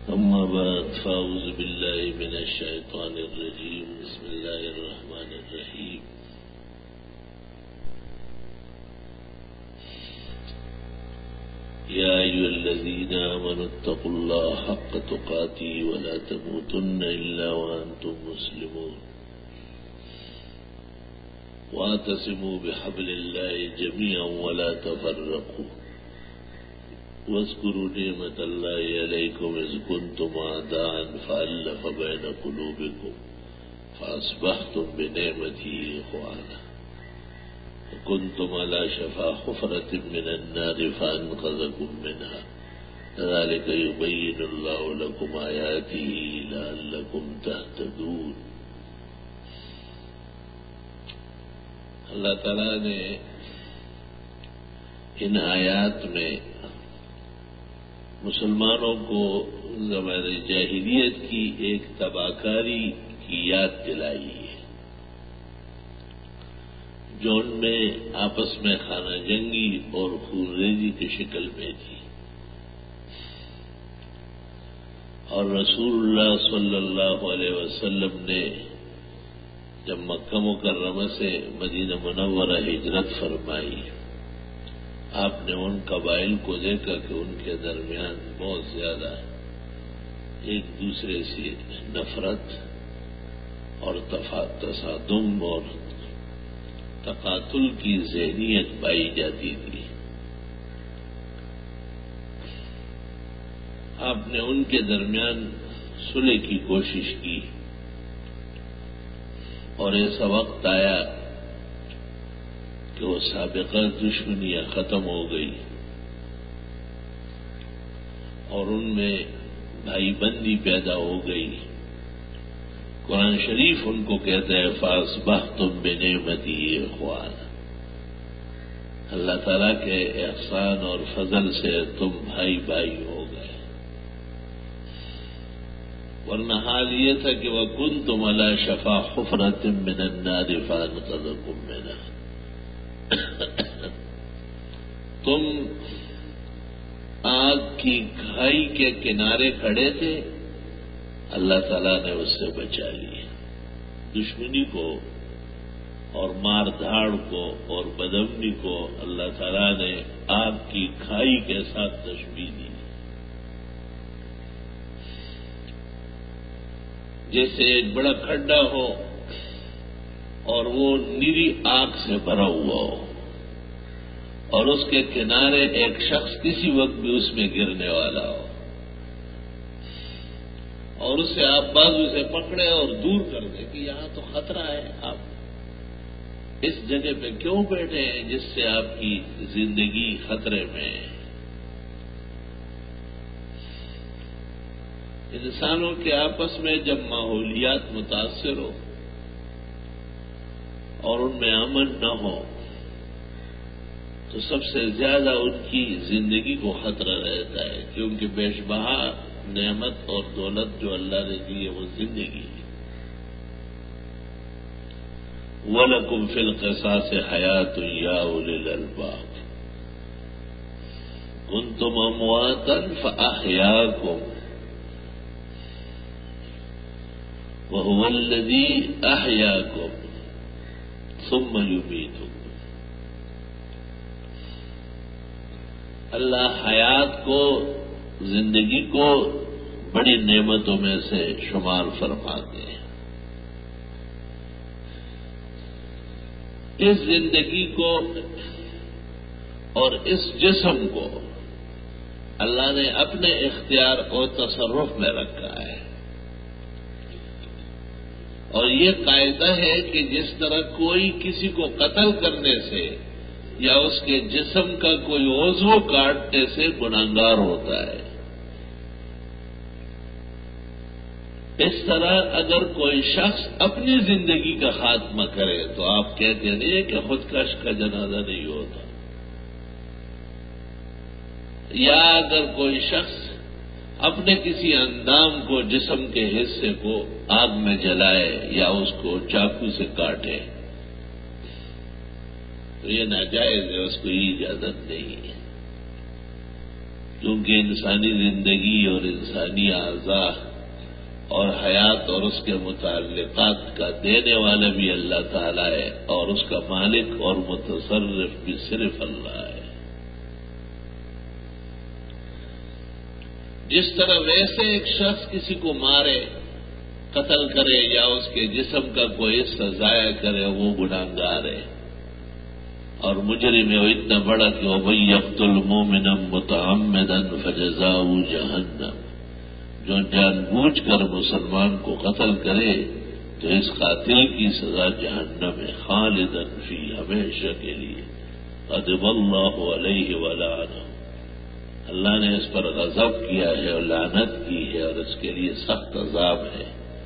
أما بعد فأعوذ بالله من الشيطان الرجيم بسم الله الرحمن الرحيم يا أيها الذين آمنوا اتقوا الله حق تقاته ولا تموتن إلا وأنتم مسلمون واعتصموا بحبل الله جميعا ولا تفرقوا واذكروا نعمة الله عليكم إذ كنتم أعداء فألف بين قلوبكم فأصبحتم بنعمته إخوانا وكنتم على شفا حفرة من النار فأنقذكم منها كذلك يبين الله لكم آياته لعلكم تهتدون. اللہ تعالیٰ نے ان آیات میں مسلمانوں کو زمانۂ جاہلیت کی ایک تباہکاری کی یاد دلائی ہے جو ان میں آپس میں خانہ جنگی اور خون ریزی کی شکل میں تھی، اور رسول اللہ صلی اللہ علیہ وسلم نے جب مکہ مکرمہ سے مدینہ منورہ ہجرت فرمائی، آپ نے ان قبائل کو دیکھا کہ ان کے درمیان بہت زیادہ ایک دوسرے سے نفرت اور تصادم اور تقاتل کی ذہنیت پائی جاتی تھی. آپ نے ان کے درمیان صلح کی کوشش کی اور ایسا وقت آیا کہ وہ سابقہ دشمنیاں ختم ہو گئی اور ان میں بھائی بندی پیدا ہو گئی. قرآن شریف ان کو کہتا ہے فاصبحتم بنعمتی اخوانا، اللہ تعالیٰ کے احسان اور فضل سے تم بھائی بھائی ہو گئے، ورنہ حال یہ تھا کہ وَكُنْتُمْ عَلَى شَفَا حُفْرَةٍ مِّنَ النَّارِ فَأَنْقَذَكُم مِّنْهَا، تم آگ کی کھائی کے کنارے کھڑے تھے، اللہ تعالیٰ نے اس سے بچا لیا. دشمنی کو اور مار دھاڑ کو اور بدامنی کو اللہ تعالیٰ نے آگ کی کھائی کے ساتھ تشبیہ دی. جیسے ایک بڑا کھڈا ہو اور وہ نیری آگ سے بھرا ہوا ہو اور اس کے کنارے ایک شخص کسی وقت بھی اس میں گرنے والا ہو اور اسے آپ بازو سے پکڑے اور دور کر دیں کہ یہاں تو خطرہ ہے، آپ اس جگہ پہ کیوں بیٹھے ہیں جس سے آپ کی زندگی خطرے میں ہے. انسانوں کے آپس میں جب ماحولیات متاثر ہو اور ان میں امن نہ ہو تو سب سے زیادہ ان کی زندگی کو خطرہ رہتا ہے، کیونکہ بیش بہا نعمت اور دولت جو اللہ نے دی ہے وہ زندگی ہے. وَلَكُمْ فِي الْقِصَاصِ حَيَاةٌ يَا أُولِي الْأَلْبَابِ كُنْتُمْ أَمْوَاتًا فَأَحْيَاكُمْ وَهُوَ الَّذِي أَحْيَاكُمْ ثُمَّ يُمِيتُكُمْ. اللہ حیات کو، زندگی کو بڑی نعمتوں میں سے شمار فرماتے ہیں. اس زندگی کو اور اس جسم کو اللہ نے اپنے اختیار اور تصرف میں رکھا ہے، اور یہ قاعدہ ہے کہ جس طرح کوئی کسی کو قتل کرنے سے یا اس کے جسم کا کوئی عضو کاٹنے سے گنہگار ہوتا ہے، اس طرح اگر کوئی شخص اپنی زندگی کا خاتمہ کرے تو آپ کہتے نہیں کہ خودکش کا جنازہ نہیں ہوتا، یا اگر کوئی شخص اپنے کسی اندام کو، جسم کے حصے کو آگ میں جلائے یا اس کو چاقو سے کاٹے تو یہ ناجائز ہے، اس کو یہ اجازت نہیں ہے. کیونکہ انسانی زندگی اور انسانی اعضاء اور حیات اور اس کے متعلقات کا دینے والا بھی اللہ تعالیٰ ہے، اور اس کا مالک اور متصرف بھی صرف اللہ ہے۔ جس طرح ویسے ایک شخص کسی کو مارے، قتل کرے یا اس کے جسم کا کوئی حصہ ضائع کرے، وہ گناہگار ہے اور مجرم ہے وہ اتنا بڑا کہ وَمَن يَقْتُلْ مُؤْمِنًا مُتَعَمِّدًا فَجَزَاؤُهُ جَهَنَّمُ، جو جان بوجھ کر مسلمان کو قتل کرے تو اس قاتل کی سزا جہنم ہے، خالداً فی، ہمیشہ کے لیے، غضب اللہ علیہ ولعنہ، اللہ نے اس پر غضب کیا ہے اور لعنت کی ہے اور اس کے لیے سخت عذاب ہے۔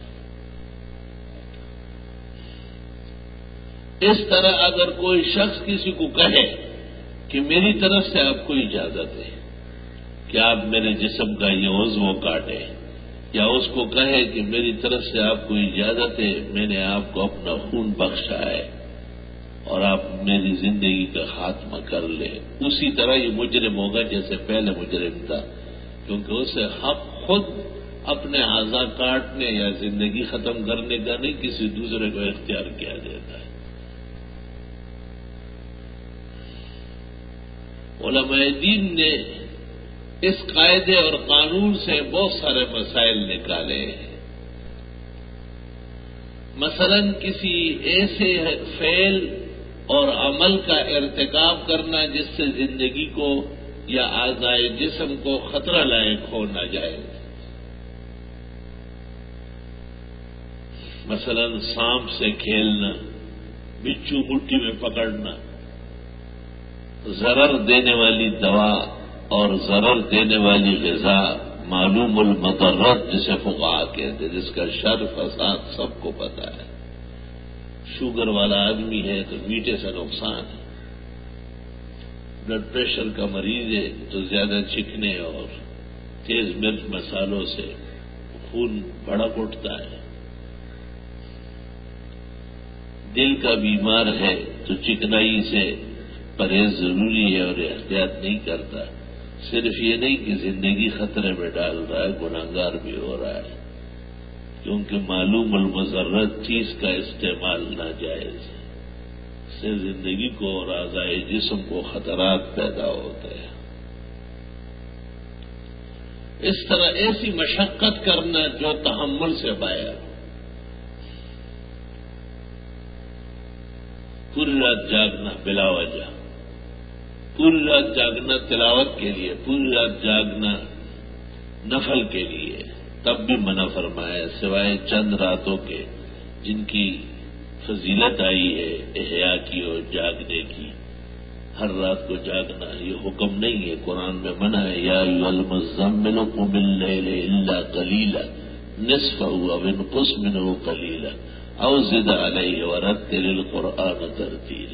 اس طرح اگر کوئی شخص کسی کو کہے کہ میری طرف سے آپ کو اجازت ہے کہ آپ میرے جسم کا یہ عضو کاٹے، یا اس کو کہے کہ میری طرف سے آپ کو اجازت ہے، میں نے آپ کو اپنا خون بخشا ہے اور آپ میری زندگی کا خاتمہ کر لیں، اسی طرح یہ مجرم ہوگا جیسے پہلے مجرم تھا، کیونکہ اسے حق خود اپنے اعضاء کاٹنے یا زندگی ختم کرنے کا نہیں، کسی دوسرے کو اختیار کیا دیتا ہے۔ علماء دین نے اس قاعدے اور قانون سے بہت سارے مسائل نکالے ہیں۔ مثلا کسی ایسے فعل اور عمل کا ارتکاب کرنا جس سے زندگی کو یا اعضائے جسم کو خطرہ لائق ہو نہ جائے، مثلا سانپ سے کھیلنا، بچھو مٹھی میں پکڑنا، ضرر دینے والی دوا اور ضرر دینے والی غذا، معلوم المضرات جسے فقہا کہتے ہیں، جس کا شر فساد سب کو پتہ ہے۔ شوگر والا آدمی ہے تو میٹھے سے نقصان ہے، بلڈ پریشر کا مریض ہے تو زیادہ چکنے اور تیز مرچ مسالوں سے خون بھڑک اٹھتا ہے، دل کا بیمار ہے تو چکنائی سے پرہیز ضروری ہے اور احتیاط نہیں کرتا، صرف یہ نہیں کہ زندگی خطرے میں ڈال رہا ہے، گناہگار بھی ہو رہا ہے، کیونکہ معلوم المضرت چیز کا استعمال ناجائز ہے، اس سے زندگی کو اور اعضائے جسم کو خطرات پیدا ہوتے ہیں۔ اس طرح ایسی مشقت کرنا جو تحمل سے باہر، پوری رات جاگنا بلا وجہ، پوری رات جاگنا تلاوت کے لیے، پوری رات جاگنا نفل کے لیے، تب بھی منع فرمایا، سوائے چند راتوں کے جن کی فضیلت آئی ہے احیاء کی اور جاگنے کی۔ ہر رات کو جاگنا یہ حکم نہیں ہے، قرآن میں منع ہے، یا ایھا المزمل قم اللیل الا قلیلا نصفہ او انقص منہ قلیلا او زد علیہ ورتل القرآن ترتیلا۔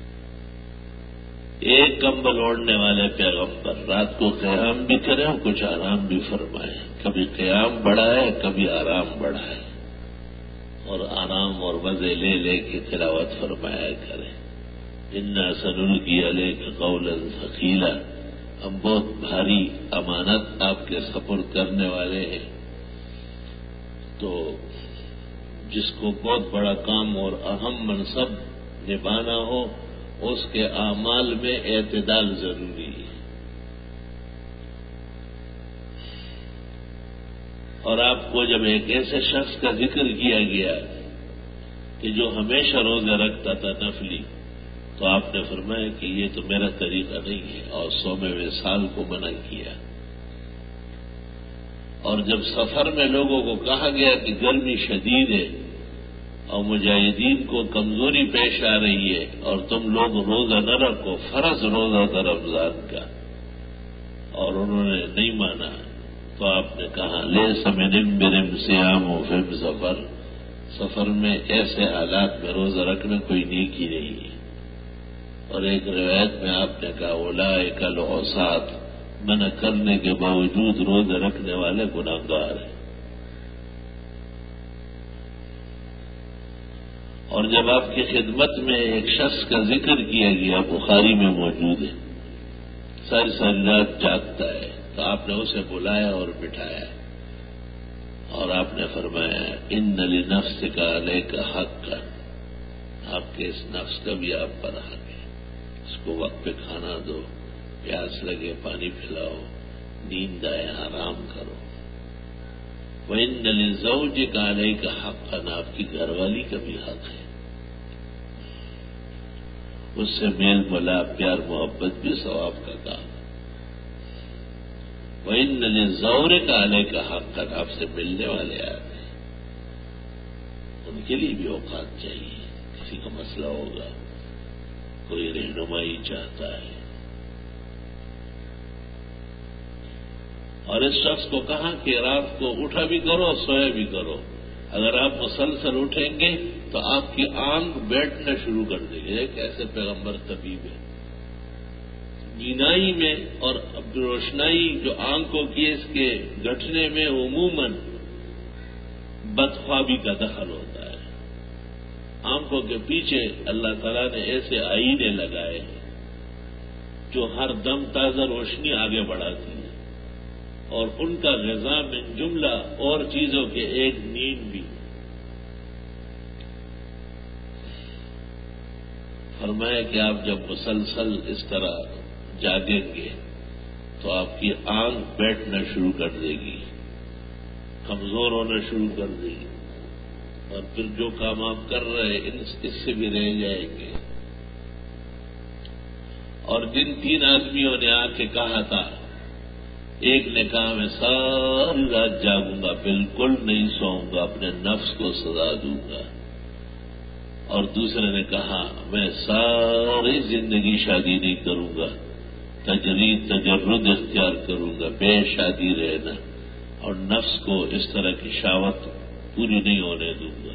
ایک کمبل اوڑھنے والے پیغمبر رات کو قیام بھی کریں اور کچھ آرام بھی فرمائیں، کبھی قیام بڑھائے کبھی آرام بڑھائے، اور آرام اور مزے لے لے کے تلاوت فرمایا کریں۔ انا سنلقی علیک قولا ثقیلا، ہم بہت بھاری امانت آپ کے سپرد کرنے والے ہیں، تو جس کو بہت بڑا کام اور اہم منصب نبھانا ہو اس کے اعمال میں اعتدال ضروری ہے۔ اور آپ کو جب ایک ایسے شخص کا ذکر کیا گیا کہ جو ہمیشہ روزے رکھتا تھا نفلی، تو آپ نے فرمایا کہ یہ تو میرا طریقہ نہیں ہے، اور 100ویں وصال کو منع کیا۔ اور جب سفر میں لوگوں کو کہا گیا کہ گرمی شدید ہے اور مجاہدین کو کمزوری پیش آ رہی ہے اور تم لوگ روزہ نہ رکھو، فرض روزہ تھا رمضان کا، اور انہوں نے نہیں مانا، تو آپ نے کہا لیس من امرئ صیام فی سفر، سفر میں ایسے حالات میں روزہ رکھنا کوئی نیکی نہیں ہے۔ اور ایک روایت میں آپ نے کہا اولئک العصاۃ، منع کرنے کے باوجود روزہ رکھنے والے گناہگار ہیں۔ اور جب آپ کی خدمت میں ایک شخص کا ذکر کیا گیا، بخاری میں موجود ہے، ساری ساری رات جاگتا ہے، تو آپ نے اسے بلایا اور بٹھایا اور آپ نے فرمایا ان لنفسک علیک حقا، آپ کے اس نفس کا بھی آپ پر حق ہے، اس کو وقت پہ کھانا دو، پیاس لگے پانی پلاؤ، نیند آئے آرام کرو۔ وَإِنَّ لِزَوْجِكَ عَلَيْكَ حَقًّا، آپ کی گھر والی کا بھی حق ہے، اس سے میل ملاپ پیار محبت بھی ثواب کا کام ہے۔ وَإِنَّ لِزَوْرِكَ عَلَيْكَ حَقًّا، آپ سے ملنے والے آتے ہیں، ان کے لیے بھی اوقات چاہیے، کسی کا مسئلہ ہوگا، کوئی رہنمائی چاہتا ہے، اور اس شخص کو کہا کہ رات کو اٹھا بھی کرو سویا بھی کرو، اگر آپ مسلسل اٹھیں گے تو آپ کی آنکھ بیٹھنا شروع کر دے گی۔ ایک ایسے پیغمبر طبیب ہے، بینائی میں اور روشنائی جو آنکھوں کی اس کے گٹھنے میں عموماً بدخوابی کا دخل ہوتا ہے۔ آنکھوں کے پیچھے اللہ تعالیٰ نے ایسے آئینے لگائے ہیں جو ہر دم تازہ روشنی آگے بڑھاتی ہے، اور ان کا غذا من جملہ اور چیزوں کے ایک نیند بھی۔ فرمایا کہ آپ جب مسلسل اس طرح جاگیں گے تو آپ کی آنکھ بیٹھنا شروع کر دے گی، کمزور ہونا شروع کر دے گی، اور پھر جو کام آپ کر رہے ہیں اس سے بھی رہ جائیں گے۔ اور جن 3 آدمیوں نے آ کے کہا تھا، ایک نے کہا میں ساری رات جاگوں گا، بالکل نہیں سوؤں گا، اپنے نفس کو سزا دوں گا، اور دوسرے نے کہا میں ساری زندگی شادی نہیں کروں گا، تجرد اختیار کروں گا، بے شادی رہنا، اور نفس کو اس طرح کی شہوت پوری نہیں ہونے دوں گا،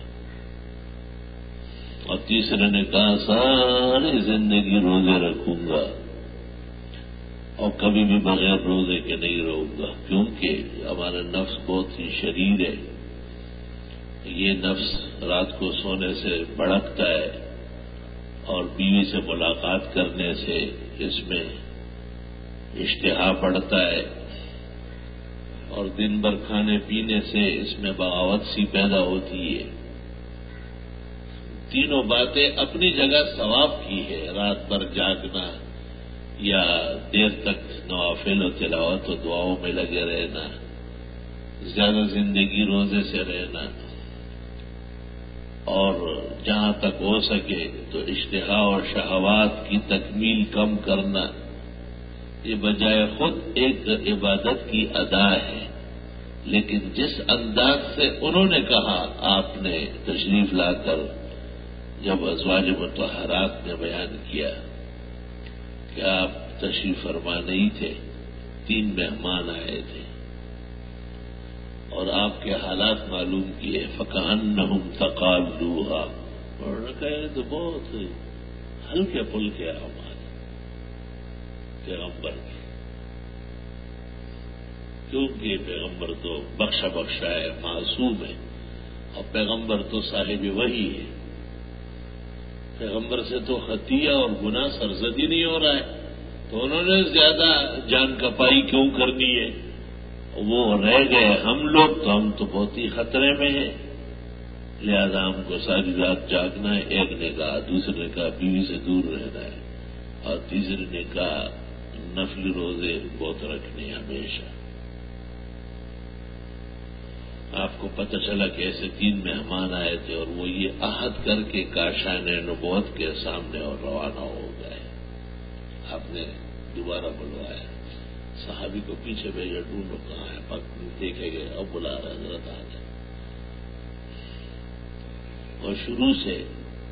اور تیسرے نے کہا ساری زندگی روزے رکھوں گا اور کبھی بھی بغیر روزے کے نہیں رہوں گا، کیونکہ ہمارا نفس بہت ہی شریر ہے، یہ نفس رات کو سونے سے بھڑکتا ہے اور بیوی سے ملاقات کرنے سے اس میں اشتہا بڑھتا ہے، اور دن بھر کھانے پینے سے اس میں بغاوت سی پیدا ہوتی ہے۔ تینوں باتیں اپنی جگہ ثواب کی ہے، رات بھر جاگنا یا دیر تک نوافل و تلاوت و دعاؤں میں لگے رہنا، زیادہ زندگی روزے سے رہنا، اور جہاں تک ہو سکے تو اشتہا اور شہوات کی تکمیل کم کرنا، یہ بجائے خود ایک عبادت کی ادا ہے، لیکن جس انداز سے انہوں نے کہا، آپ نے تشریف لا کر جب ازواج مطہرات نے بیان کیا کہ آپ تشریف فرما نہیں تھے، 3 مہمان آئے تھے اور آپ کے حالات معلوم کیے، فَكَأَنَّهُمْ تَقَالُّوهَا، اور نے کہا تو بہت ہلکے پھلکے ہمارے پیغمبر کے، کیونکہ پیغمبر تو بخشا ہے، معصوم ہے، اور پیغمبر تو صاحب وحی ہے، پیغمبر سے تو خطیہ اور گناہ سرزدی نہیں ہو رہا ہے، تو انہوں نے زیادہ جان کپائی کیوں کرنی ہے؟ وہ رہ گئے، ہم لوگ تو ہم تو بہت ہی خطرے میں ہیں، لہذا ہم کو ساری رات جاگنا ہے۔ ایک نے کہا، دوسرے نے کہا بیوی سے دور رہنا ہے، اور تیسرے نے کہا نفلی روزے بہت رکھنے ہمیشہ۔ آپ کو پتہ چلا کہ ایسے 3 مہمان آئے تھے اور وہ یہ عہد کر کے کاشان نبوت کے سامنے اور روانہ ہو گئے۔ آپ نے دوبارہ بلوایا، صحابی کو پیچھے بھیجا، ڈھونڈو کہاں ہے، پک دیکھے گئے، اب بلا رہا حضرت آ گئے، اور شروع سے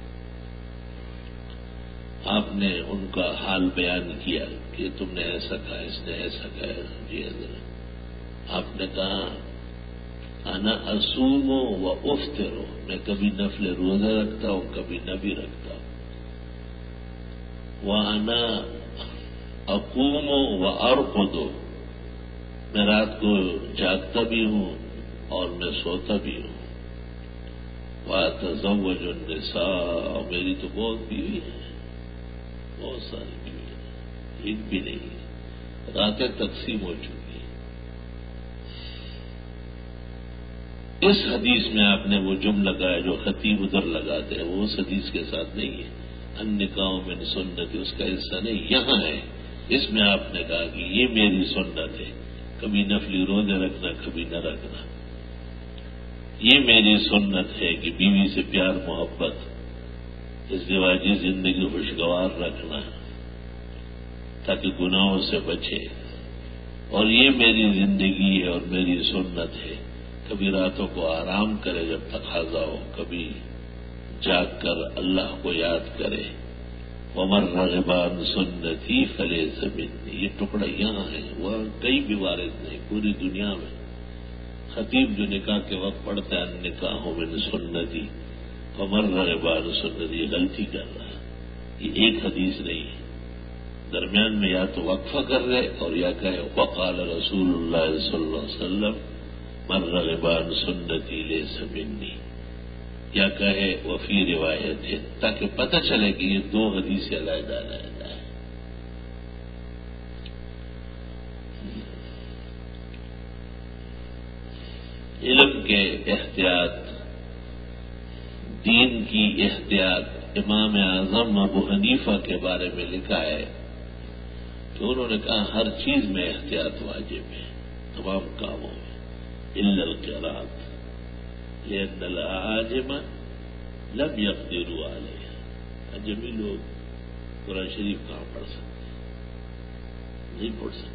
آپ نے ان کا حال بیان کیا کہ تم نے ایسا کہا، اس نے ایسا کہا، جی حضرت۔ آپ نے کہا انا اصوم و افطر، میں کبھی نفل روزہ رکھتا ہوں، کبھی نہ بھی رکھتا ہوں، وانا اقوم و ارقد، میں رات کو جاگتا بھی ہوں اور میں سوتا بھی ہوں، واتزوج النساء، میری تو بہت بیوی ہے، بہت ساری بیوی ہے، ایک بھی نہیں، راتیں تقسیم ہو چکی ہیں، اس حدیث میں آپ نے وہ جملہ لگایا جو خطیب ادھر لگاتے ہیں، وہ اس حدیث کے ساتھ نہیں ہے. النکاح من سنت اس کا حصہ نہیں، یہاں ہے. اس میں آپ نے کہا کہ یہ میری سنت ہے، کبھی نفلی روزے رکھنا، کبھی نہ رکھنا. یہ میری سنت ہے کہ بیوی سے پیار محبت، ازدواجی زندگی خوشگوار رکھنا تاکہ گناہوں سے بچے. اور یہ میری زندگی ہے اور میری سنت ہے، کبھی راتوں کو آرام کرے جب تقاضا ہو، کبھی جاگ کر اللہ کو یاد کرے. ومن رغب عن سنتی فلیس منی. یہ ٹکڑا یہاں ہے، وہ کئی بھی وارد نہیں پوری دنیا میں. خطیب جو نکاح کے وقت پڑھتا ہے النکاح من سنتی ومن رغب عن سنتی، غلطی کر رہا ہے. یہ ایک حدیث نہیں ہے. درمیان میں یا تو وقفہ کر رہے اور یا کہے وقال رسول اللہ صلی اللہ علیہ وسلم من رغب عن سنتی لیس منی، یا کہے وفی روایت ہے، تاکہ پتہ چلے کہ یہ دو حدیث علیحدہ علیحدہ ہے. علم کے احتیاط، دین کی احتیاط. امام اعظم ابو حنیفہ کے بارے میں لکھا ہے کہ انہوں نے کہا ہر چیز میں احتیاط واجب ہے، تمام کاموں میں، الا القراءۃ لأن الأعاجم لم يقدروا عليها. اجمی لوگ قرآن شریف کہاں پڑھ سکتے ہیں؟ نہیں پڑھ سکتے.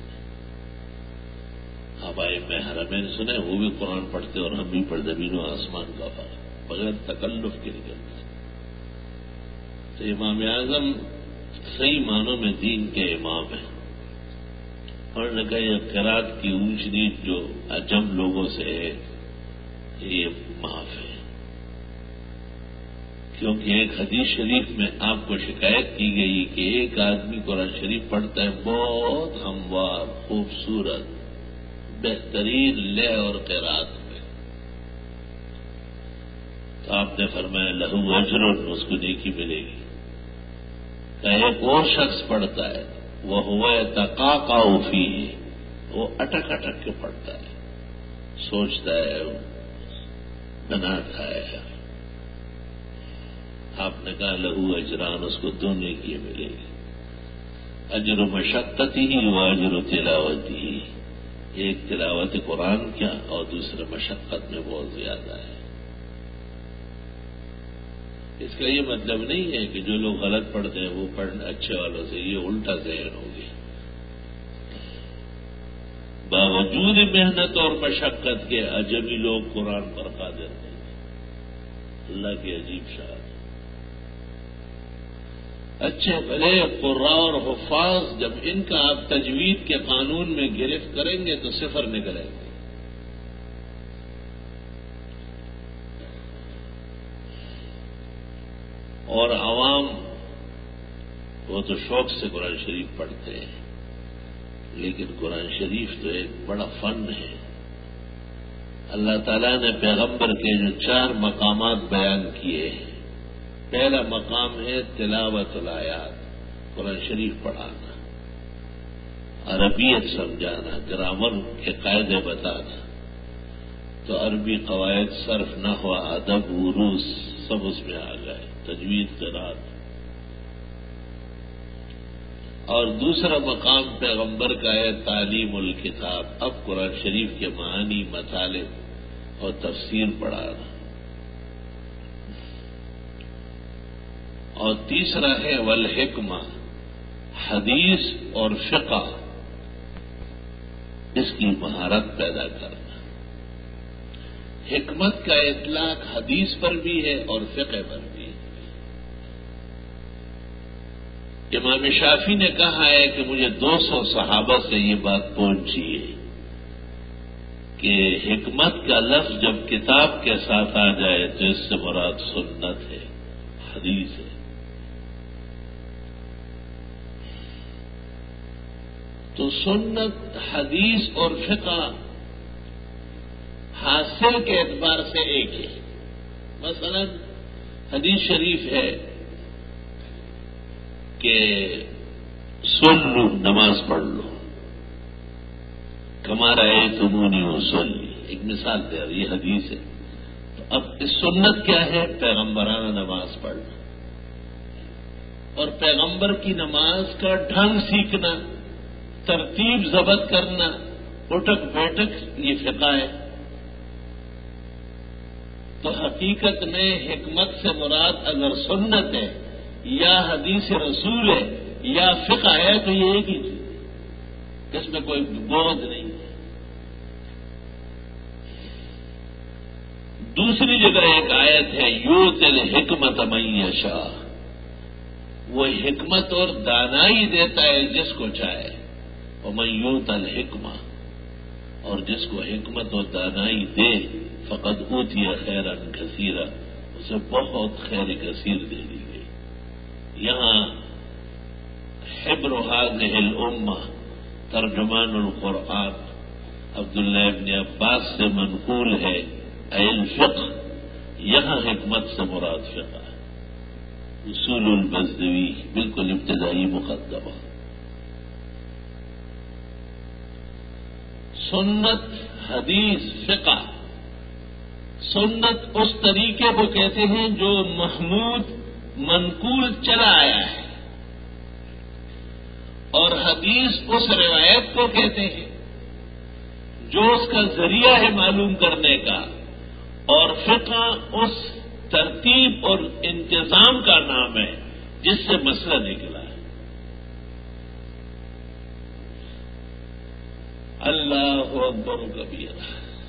آبائی میں حرمین سنے وہ بھی قرآن پڑھتے اور ہم بھی پڑھ زمین و آسمان کا فرق بغیر تکلف کے نکلتے. تو امام اعظم صحیح معنوں میں دین کے امام ہیں. اور نے کہا یہ قرات کی اونچ نیچ جو عجم لوگوں سے ہے یہ معاف ہے، کیونکہ ایک حدیث شریف میں آپ کو شکایت کی گئی کہ ایک آدمی قرآن شریف پڑھتا ہے بہت ہموار خوبصورت بہترین لے اور قرات میں، تو آپ نے فرمایا لہو اجر، اس کو نیکی ملے گی. کہ ایک اور شخص پڑھتا ہے وہ ہوا تقاقع فیہ، وہ اٹک اٹک کے پڑھتا ہے، سوچتا ہے، بناتا ہے. آپ نے کہا لہو اجران، اس کو دو نیکی ملے گی. اجر مشقتی ہی و اجر تلاوتی ہی. ایک تلاوت قرآن کیا اور دوسرے مشقت میں بہت زیادہ ہے. اس کا یہ مطلب نہیں ہے کہ جو لوگ غلط پڑھتے ہیں وہ پڑھنے اچھے والوں سے، یہ الٹا ذہن ہو گیا. باوجود محنت اور مشقت کے عجمی لوگ قرآن پر قادر نہیں. اللہ کی عجیب شان. اچھے بھلے قراء اور حفاظ جب ان کا آپ تجوید کے قانون میں گرفت کریں گے تو صفر نکلیں گے. اور عوام وہ تو شوق سے قرآن شریف پڑھتے ہیں، لیکن قرآن شریف تو ایک بڑا فن ہے. اللہ تعالیٰ نے پیغمبر کے جو 4 مقامات بیان کیے ہیں، پہلا مقام ہے تلاوت الآیات، قرآن شریف پڑھانا، عربیت سمجھانا، گرامر کے قاعدے بتانا. تو عربی قواعد، صرف، نحو، ادب، عروض سب اس میں آ گئے، تجوید، قرات. اور دوسرا مقام پیغمبر کا ہے تعلیم الکتاب، اب قرآن شریف کے معانی، مطالب اور تفسیر پڑھانا. اور تیسرا ہے والحکمہ، حدیث اور فقہ، اس کی مہارت پیدا کرنا. حکمت کا اطلاق حدیث پر بھی ہے اور فقہ پر بھی ہے. امام شافعی نے کہا ہے کہ مجھے 200 صحابہ سے یہ بات پہنچی ہے کہ حکمت کا لفظ جب کتاب کے ساتھ آ جائے تو اس سے مراد سنت ہے، حدیث ہے. تو سنت، حدیث اور فقہ حاصل کے اعتبار سے ایک ہے. مثلا حدیث شریف ہے کہ سن لو، نماز پڑھ لو، کما رأیتمونی اصلی. ایک مثال دے رہی، یہ حدیث ہے. اب اس سنت کیا ہے؟ پیغمبرانہ نماز پڑھنا اور پیغمبر کی نماز کا ڈھنگ سیکھنا، ترتیب ضبط کرنا، اٹک بیٹھک، یہ فقہ ہے۔ تو حقیقت میں حکمت سے مراد اگر سنت ہے یا حدیث رسول ہے یا فقہ ہے تو یہ ایک ہی چیز، اس میں کوئی بوجھ نہیں ہے۔ دوسری جگہ ایک آیت ہے یوت الحکمت من یشاء، وہ حکمت اور دانائی دیتا ہے جس کو چاہے، ومن یوت الحکمہ، اور جس کو حکمت اور دانائی دے فقد اوتی خیرا کثیرا، اسے بہت خیر کثیر دے دی گئی۔ یہاں حبر هذه الامہ ترجمان القرآن عبداللہ ابن عباس سے منقول ہے الفقہ، یہاں حکمت سے مراد فقہ ہے۔ اصول البزدوی بالکل ابتدائی مقدمہ۔ سنت، حدیث، فقہ۔ سنت اس طریقے کو کہتے ہیں جو محمود منقول چلا آیا ہے، اور حدیث اس روایت کو کہتے ہیں جو اس کا ذریعہ ہے معلوم کرنے کا، اور فقہ اس ترتیب اور انتظام کا نام ہے جس سے مسئلہ نکلا ہے۔ اللہ اکبر کبیرہ۔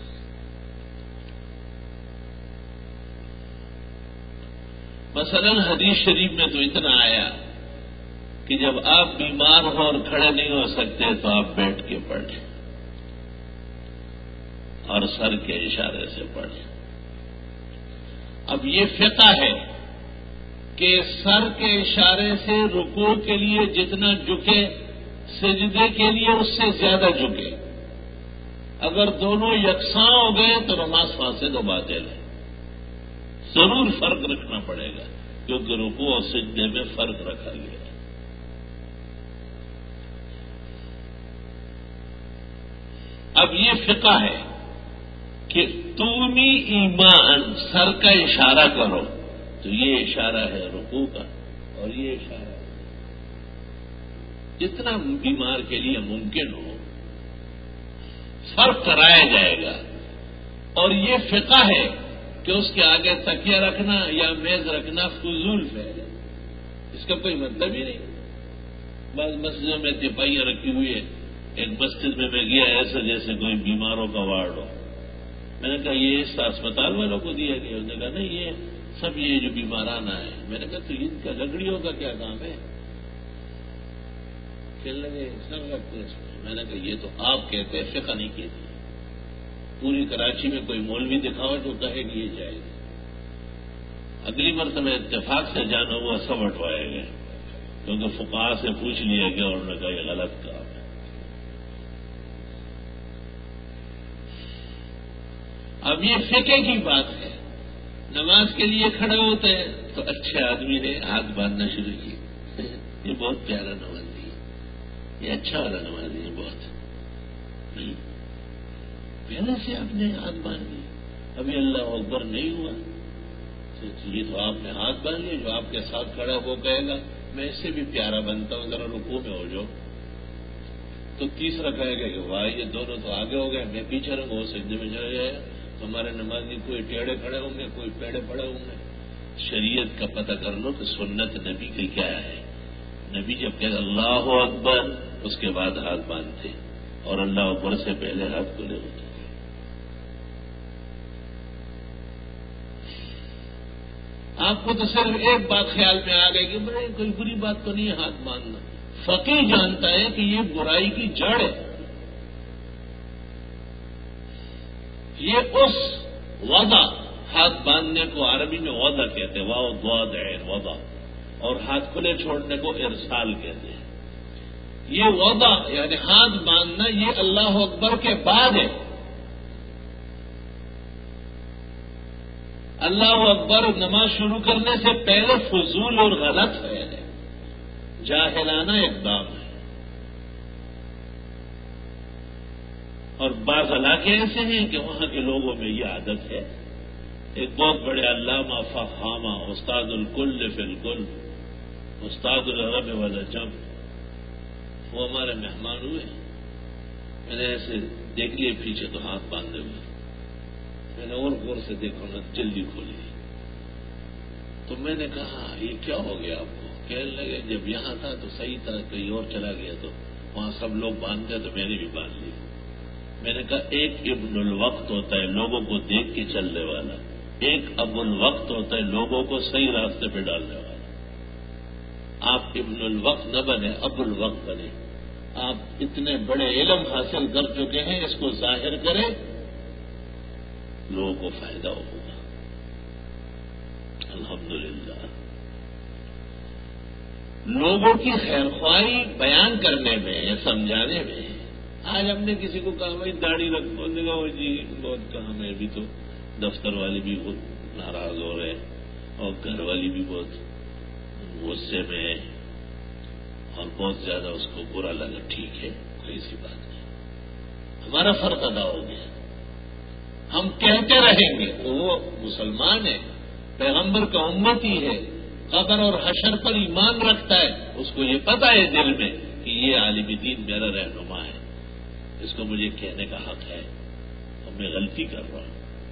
مثلا حدیث شریف میں تو اتنا آیا کہ جب آپ بیمار ہو اور کھڑے نہیں ہو سکتے تو آپ بیٹھ کے پڑھیں اور سر کے اشارے سے پڑھیں۔ اب یہ فقہ ہے کہ سر کے اشارے سے رکوع کے لیے جتنا جھکے سجدے کے لیے اس سے زیادہ جھکے، اگر دونوں یکساں ہو گئے تو نماز فاسد و باطل ہے۔ ضرور فرق رکھنا پڑے گا کیونکہ رکوع اور سجدے میں فرق رکھا گیا ہے۔ اب یہ فقہ ہے کہ تومی ایمان، سر کا اشارہ کرو، تو یہ اشارہ ہے رکوع کا اور یہ اشارہ ہے جتنا بیمار کے لیے ممکن ہو فرق کرایا جائے گا۔ اور یہ فقہ ہے کہ اس کے آگے تکیہ رکھنا یا میز رکھنا فضول فعل ہے، اس کا کوئی مطلب ہی نہیں۔ بعض مسجدوں میں تپائیاں رکھی ہوئی ہے، ایک مسجد میں گیا ایسا جیسے کوئی بیماروں کا وارڈ ہو، میں نے کہا یہ اس اسپتال والوں کو دیا گیا، انہوں نے کہا نہیں یہ سب یہ جو بیماران آئے، میں نے کہا تو ان کا لکڑیوں کا کیا کام ہے؟ کہنے لگے سر رکھتے اس میں نے کہا یہ تو آپ کہتے ہیں، فقہ نہیں کہتی۔ پوری کراچی میں کوئی مولوی دکھاؤ جو کہے کہ یہ جائز۔ اگلی مرتبہ اتفاق سے جانا ہوا سب ہٹوائے گئے کیونکہ فقہاء سے پوچھ لیا گیا اور انہوں نے کہا یہ غلط کام ہے۔ اب یہ فقہ کی بات ہے۔ نماز کے لیے کھڑے ہوتے ہیں تو اچھے آدمی نے ہاتھ باندھنا شروع کیا، یہ بہت پیارا نمازی ہے، یہ اچھا والا نمازی ہے، بہت پہلے سے آپ نے ہاتھ باندھ لیے، ابھی اللہ اکبر نہیں ہوا، یہ تو آپ نے ہاتھ باندھ لیے، جو آپ کے ساتھ کھڑا وہ کہے گا میں اس سے بھی پیارا بنتا ہوں، ذرا رکوع میں ہو جاؤ، تو تیسرا کہے گا کہ واہ یہ دونوں تو آگے ہو گئے، میں پیچھے رہوں گا، وہ سجدے میں چلا جائے گا۔ تو ہمارے نمازی کوئی ٹیڑے کھڑے ہوں گے، کوئی پیڑے پڑے ہوں گے۔ شریعت کا پتہ کر لو کہ سنت نبی کی کیا ہے۔ نبی جب کہتے اللہ اکبر اس کے بعد ہاتھ باندھتے اور اللہ اکبر سے پہلے ہاتھ کھلے ہوتے۔ آپ کو تو صرف ایک بات خیال میں آ گئی کہ بڑے کوئی بری بات تو نہیں ہے ہاتھ باندھنا، فقیہ جانتا ہے کہ یہ برائی کی جڑ ہے۔ یہ اس وضع، ہاتھ باندھنے کو عربی میں وضع کہتے ہیں، واو ضاد عین وضع، اور ہاتھ کھلے چھوڑنے کو ارسال کہتے ہیں۔ یہ وضع یعنی ہاتھ باندھنا یہ اللہ اکبر کے بعد ہے۔ اللہ اکبر نماز شروع کرنے سے پہلے فضول اور غلط ہے، جاہلانہ اقدام ہے۔ اور بعض علاقے ایسے ہیں کہ وہاں کے لوگوں میں یہ عادت ہے ایک بہت بڑے علامہ فخامہ استاد الکل فی الکل استاد العرب والعجم وہ ہمارے مہمان ہوئے. میں نے ایسے دیکھ لیے پیچھے تو ہاتھ باندھے ہوئے. میں نے اور غور سے دیکھا نا جلدی کھولی. تو میں نے کہا یہ کیا ہو گیا آپ کو؟ کہنے لگے جب یہاں تھا تو صحیح تھا, کہیں اور چلا گیا تو وہاں سب لوگ باندھتے تو میں نے بھی باندھ لی. میں نے کہا ایک ابن الوقت ہوتا ہے لوگوں کو دیکھ کے چلنے والا, ایک ابو الوقت ہوتا ہے لوگوں کو صحیح راستے پہ ڈالنے والا. آپ ابن الوقت نہ بنے, ابو الوقت بنے. آپ اتنے بڑے علم حاصل کر چکے ہیں, اس کو ظاہر کریں, لوگوں کو فائدہ ہوگا. الحمدللہ لوگوں کی خیر خواہی بیان کرنے میں, سمجھانے میں. آج ہم نے کسی کو کہا بھائی داڑھی رکھ, بولنے کا وہ جی بہت کہا, میں بھی تو دفتر والے بھی بہت ناراض ہو رہے اور گھر والی بھی بہت غصے میں اور بہت زیادہ اس کو برا لگا. ٹھیک ہے, کوئی سی بات نہیں, ہمارا فرض ادا ہو گیا, ہم کہتے رہیں گے. وہ مسلمان ہے, پیغمبر کا امتی ہے, قبر اور حشر پر ایمان رکھتا ہے, اس کو یہ پتا ہے دل میں کہ یہ عالم دین میرا رہنما ہے, اس کو مجھے کہنے کا حق ہے, اور میں غلطی کر رہا ہوں.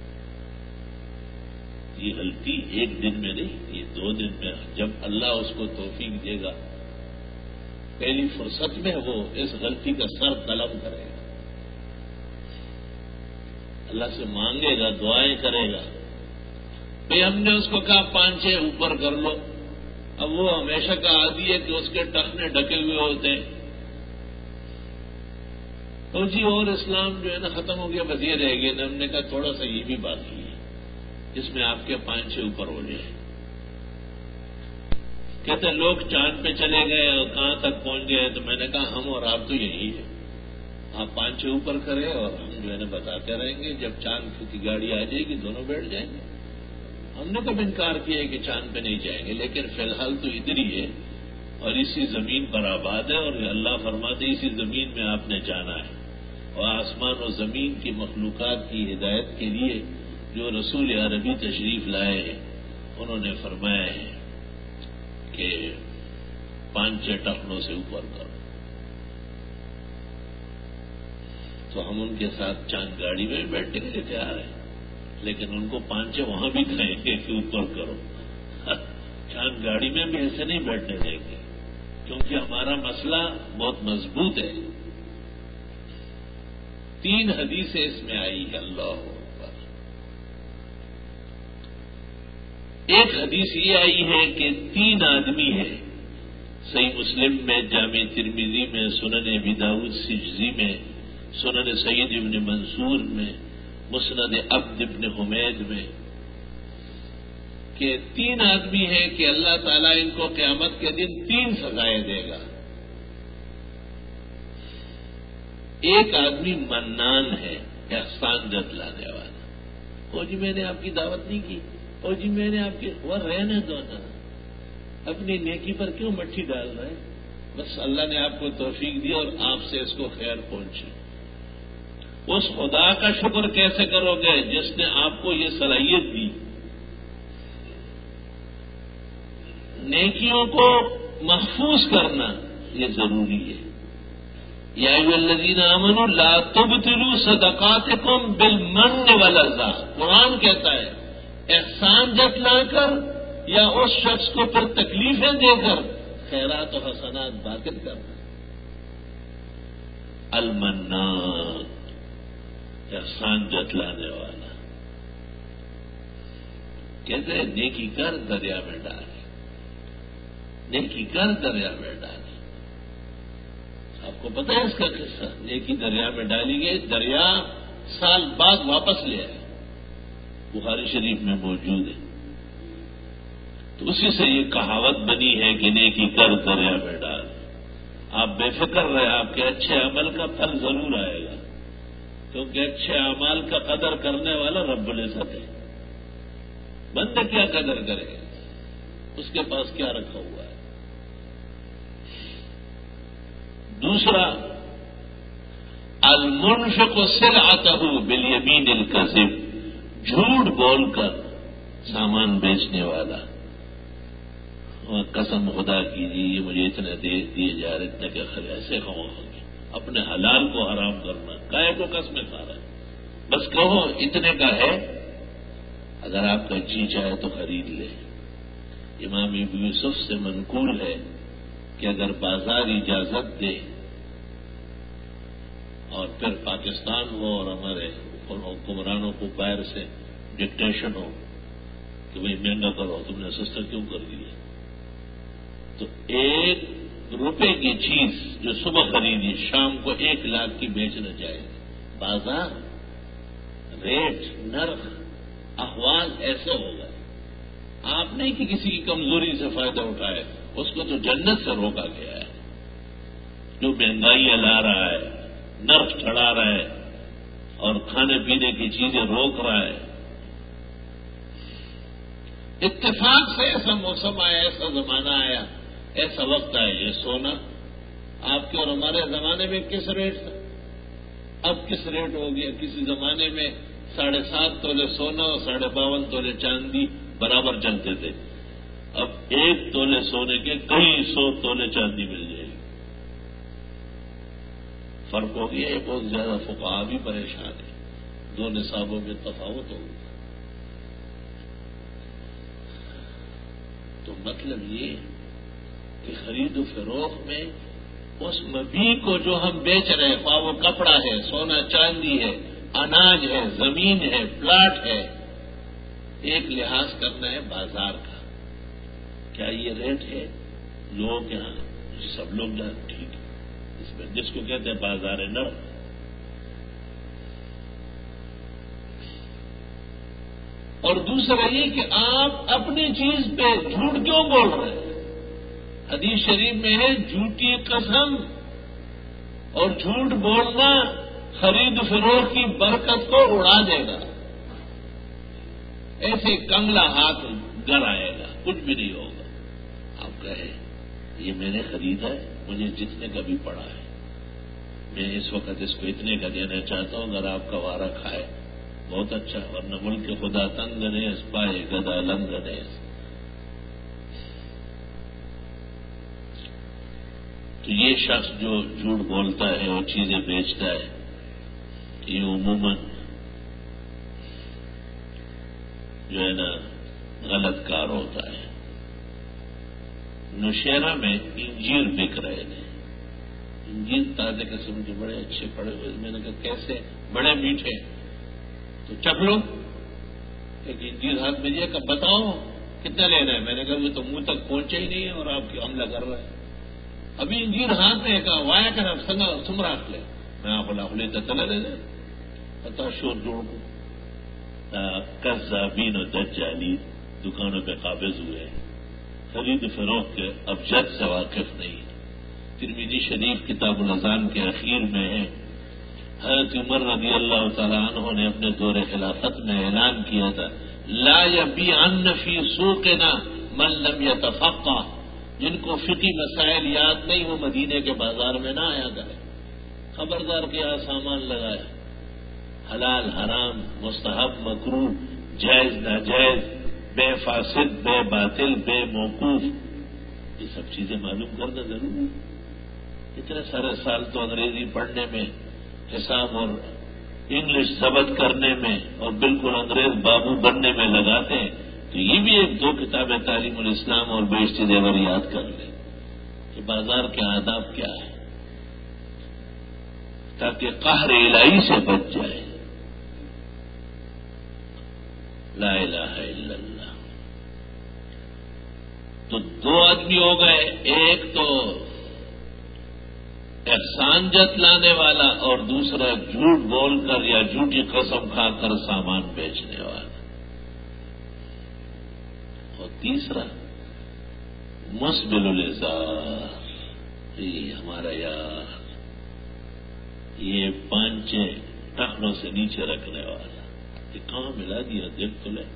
یہ غلطی ایک دن میں نہیں, یہ 2 دن میں. جب اللہ اس کو توفیق دے گا, پہلی فرصت میں وہ اس غلطی کا سر قلم کرے گا, اللہ سے مانگے گا, دعائیں کرے گا. بھئی ہم نے اس کو کہا 5-6 اوپر کر لو, اب وہ ہمیشہ کا عادی ہے کہ اس کے ٹخنے ڈھکے ہوئے ہوتے ہیں. تو جی اور اسلام جو ہے نا ختم ہو گیا, بس یہ رہ گیا. ہم نے کہا تھوڑا سا یہ بھی باقی ہے, جس میں آپ کے 5-6 اوپر ہو جائے. کہتے لوگ چاند پہ چلے گئے اور کہاں تک پہنچ گئے, تو میں نے کہا ہم اور آپ تو یہی ہے. آپ 5-6 اوپر کریں اور ہم جو ہے نا بتاتے رہیں گے. جب چاند کی گاڑی آ جائے گی دونوں بیٹھ جائیں گے. ہم نے کب انکار کیا ہے کہ چاند پہ نہیں جائیں گے, لیکن فی الحال تو ادھر ہی ہے اور اسی زمین پر آباد ہے. اور اللہ فرماتے اسی زمین میں آپ نے جانا ہے. اور آسمان و زمین کی مخلوقات کی ہدایت کے لیے جو رسول عربی تشریف لائے ہیں, انہوں نے فرمایا ہے کہ 5-6 ٹخنوں سے اوپر کرو. تو ہم ان کے ساتھ چاند گاڑی میں بیٹھنے کے لیے تیار ہیں, لیکن ان کو 5-6 وہاں بھی کہیں گے کہ اوپر کرو. چاند گاڑی میں بھی ایسے نہیں بیٹھنے دیں گے, کیونکہ ہمارا مسئلہ بہت مضبوط ہے. 3 حدیثیں اس میں آئی ہے. اللہ اکبر. ایک حدیث یہ آئی ہے کہ 3 آدمی ہیں, صحیح مسلم میں, جامع ترمذی میں, سنن ابی داؤد سجزی میں, سنن سید ابن منصور میں, مسند عبد ابن حمید میں, کہ 3 آدمی ہیں کہ اللہ تعالیٰ ان کو قیامت کے دن 3 سزائیں دے گا. ایک آدمی منان ہے, احسان جتلانے والا. او جی میں نے آپ کی دعوت نہیں کی, او جی میں نے آپ کی, وہ رہنے دو نا, اپنی نیکی پر کیوں مٹھی ڈال رہے ہیں. بس اللہ نے آپ کو توفیق دی اور آپ سے اس کو خیر پہنچی. اس خدا کا شکر کیسے کرو گے جس نے آپ کو یہ صلاحیت دی. نیکیوں کو محفوظ کرنا یہ ضروری ہے. یا ایھا الذین آمنوا لا تبطلوا صدقاتکم بالمن والاذی. قرآن کہتا ہے احسان جتلا کر یا اس شخص کو پر تکلیفیں دے کر خیرات و حسنات باطل کرنا. المنان, احسان جتلانے والا. کہتے ہیں نیکی کر دریا میں ڈال, نیکی کر دریا میں ڈال. آپ کو پتہ ہے اس کا قصہ, نیکی دریا میں ڈالی گئی, دریا سال بعد واپس لے آئے, بخاری شریف میں موجود ہے. تو اسی سے یہ کہاوت بنی ہے کہ نیکی کر دریا میں ڈال. آپ بے فکر رہے, آپ کے اچھے عمل کا پھل ضرور آئے گا, کیونکہ اچھے اعمال کا قدر کرنے والا رب العزت ہے. بندہ کیا قدر کرے, اس کے پاس کیا رکھا ہوا ہے. دوسرا, المنفق سلعتہ بالیمین الکذب, جھوٹ بول کر سامان بیچنے والا قسم خدا کیجیے مجھے اتنے دیے جا رہے اتنے کیا خرید ایسے ہوں گے اپنے حلال کو حرام کرنا کائے کو قسمیں کھا رہا ہے بس کہو اتنے کا ہے اگر آپ کا جی چاہے تو خرید لے. امام ابو یوسف سے منقول ہے کہ اگر بازار اجازت دے اور پھر پاکستان ہو اور ہمارے حکمرانوں کو باہر سے ڈکٹیشن ہو کہ بھائی مہنگا کرو تم نے سستا کیوں کر دیا تو 1 روپے کی چیز جو صبح خریدی شام کو 1 لاکھ کی بیچنا چاہیے. بازار ریٹ نرخ احوال ایسے ہوگا آپ نہیں کہ کسی کی کمزوری سے فائدہ اٹھائے اس کو تو جنت سے روکا گیا ہے. جو مہنگائی لا رہا ہے نرخ چڑھا رہا ہے اور کھانے پینے کی چیزیں روک رہا ہے. اتفاق سے ایسا موسم آیا ایسا زمانہ آیا ایسا وقت آیا یہ سونا آپ کے اور ہمارے زمانے میں کس ریٹ تھا اب کس ریٹ ہو گیا. کسی زمانے میں 7.5 تولے سونا اور 52.5 تولے چاندی برابر چلتے تھے. اب 1 تولے سونے کے کئی 100 تولے چاندی مل جائے گی. فرق ہو گیا ہے بہت زیادہ. فقہا بھی پریشان ہے 2 نصابوں میں تفاوت ہو گیا. تو مطلب یہ کہ خرید و فروخت میں اس مبیع کو جو ہم بیچ رہے ہیں خواہ وہ کپڑا ہے سونا چاندی ہے اناج ہے زمین ہے پلاٹ ہے ایک لحاظ کرنا ہے بازار کا کیا یہ ریٹ ہے لوگ یہاں سب لوگ ٹھیک ہے اس میں جس کو کہتے ہیں بازار نرخ. اور دوسرا یہ کہ آپ اپنی چیز پہ جھوٹ کیوں بول رہے ہیں. حدیث شریف میں ہے جھوٹی قسم اور جھوٹ بولنا خرید فروخت کی برکت کو اڑا دے گا. ایسے کنگلا ہاتھ گر آئے گا کچھ بھی نہیں ہوگا. آپ کہیں یہ میں نے خریدا ہے مجھے جتنے کا بھی پڑا ہے میں اس وقت اس کو اتنے کا دینا چاہتا ہوں اگر آپ کا وعدہ کھائے بہت اچھا ورنہ ملک کے خدا تنگ نیس پائے گدا لنگ نیس. تو یہ شخص جو جھوٹ بولتا ہے اور چیزیں بیچتا ہے یہ عموماً جو ہے نا غلط کار ہوتا ہے. نوشیرہ میں انجیر بک رہے تھے. انجیر تازے قسم کے بڑے اچھے پڑے ہوئے. میں نے کہا کیسے بڑے میٹھے تو چکھ لو. ایک انجیر ہاتھ میں دیا کہ بتاؤ کتنا لینا ہے. میں نے کہا وہ تو منہ تک پہنچا ہی نہیں ہے اور آپ کی حملہ کر رہا ہے. ابھی انجیر ہاتھ میں کہا وایا کر آپ سنگا سم رکھ لے میں آپ لے تلا دے دیں پتا شور جوڑ کو قذابین و دجالی دکانوں پہ قابض ہوئے خرید فروخت کے ابجد سے واقف نہیں. ترمذی شریف کتاب الاذان کے اخیر میں ہے حضرت عمر رضی اللہ تعالیٰ عنہ نے اپنے دور خلافت میں اعلان کیا تھا لا یبیعن فی سوقنا من لم یتفقہ. جن کو فقہی مسائل یاد نہیں وہ مدینے کے بازار میں نہ آیا کرے. خبردار کیا سامان لگایا حلال حرام مستحب مکروہ جائز ناجائز بے فاسد بے باطل بے موقوف یہ سب چیزیں معلوم کرنا ضروری ہے. اتنے سارے سال تو انگریزی پڑھنے میں حساب اور انگلش ضبط کرنے میں اور بالکل انگریز بابو بننے میں لگاتے ہیں تو یہ بھی 1-2 کتابیں تعلیم الاسلام اور بیشتر زیور یاد کر لیں کہ بازار کے آداب کیا ہے تاکہ قہر الہی سے بچ جائے. لا الہ الا اللہ. تو 2 آدمی ہو گئے. ایک تو احسان جتلانے والا اور دوسرا جھوٹ بول کر یا جھوٹی قسم کھا کر سامان بیچنے والا. اور تیسرا مسبل الازار یہ ہمارا یار یہ 5 ٹخنوں سے نیچے رکھنے والا یہ کہاں ملا دیا دیکھ تو لے.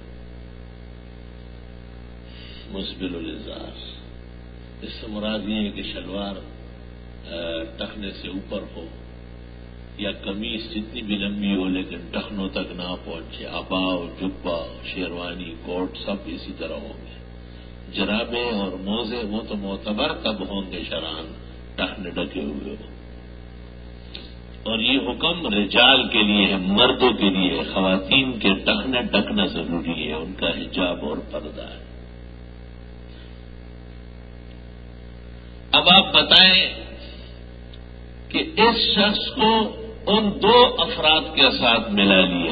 مسبل الازار اس سے مراد یہ ہے کہ شلوار ٹخنے سے اوپر ہو یا قمیص جتنی بھی لمبی ہو لیکن ٹخنوں تک نہ پہنچے، اباؤ، جبا، شیروانی، کوٹ سب اسی طرح ہوں گے۔ جرابے اور موزے وہ تو معتبر تب ہوں گے شران ٹخنے ڈھکے ہوئے ہو۔ اور یہ حکم رجال کے لیے ہے، مردوں کے لیے ہے، خواتین کے ٹخنے ڈھکنا ضروری ہے، ان کا حجاب اور پردہ ہے۔ اب آپ بتائیں کہ اس شخص کو ان دو افراد کے ساتھ ملا لیا،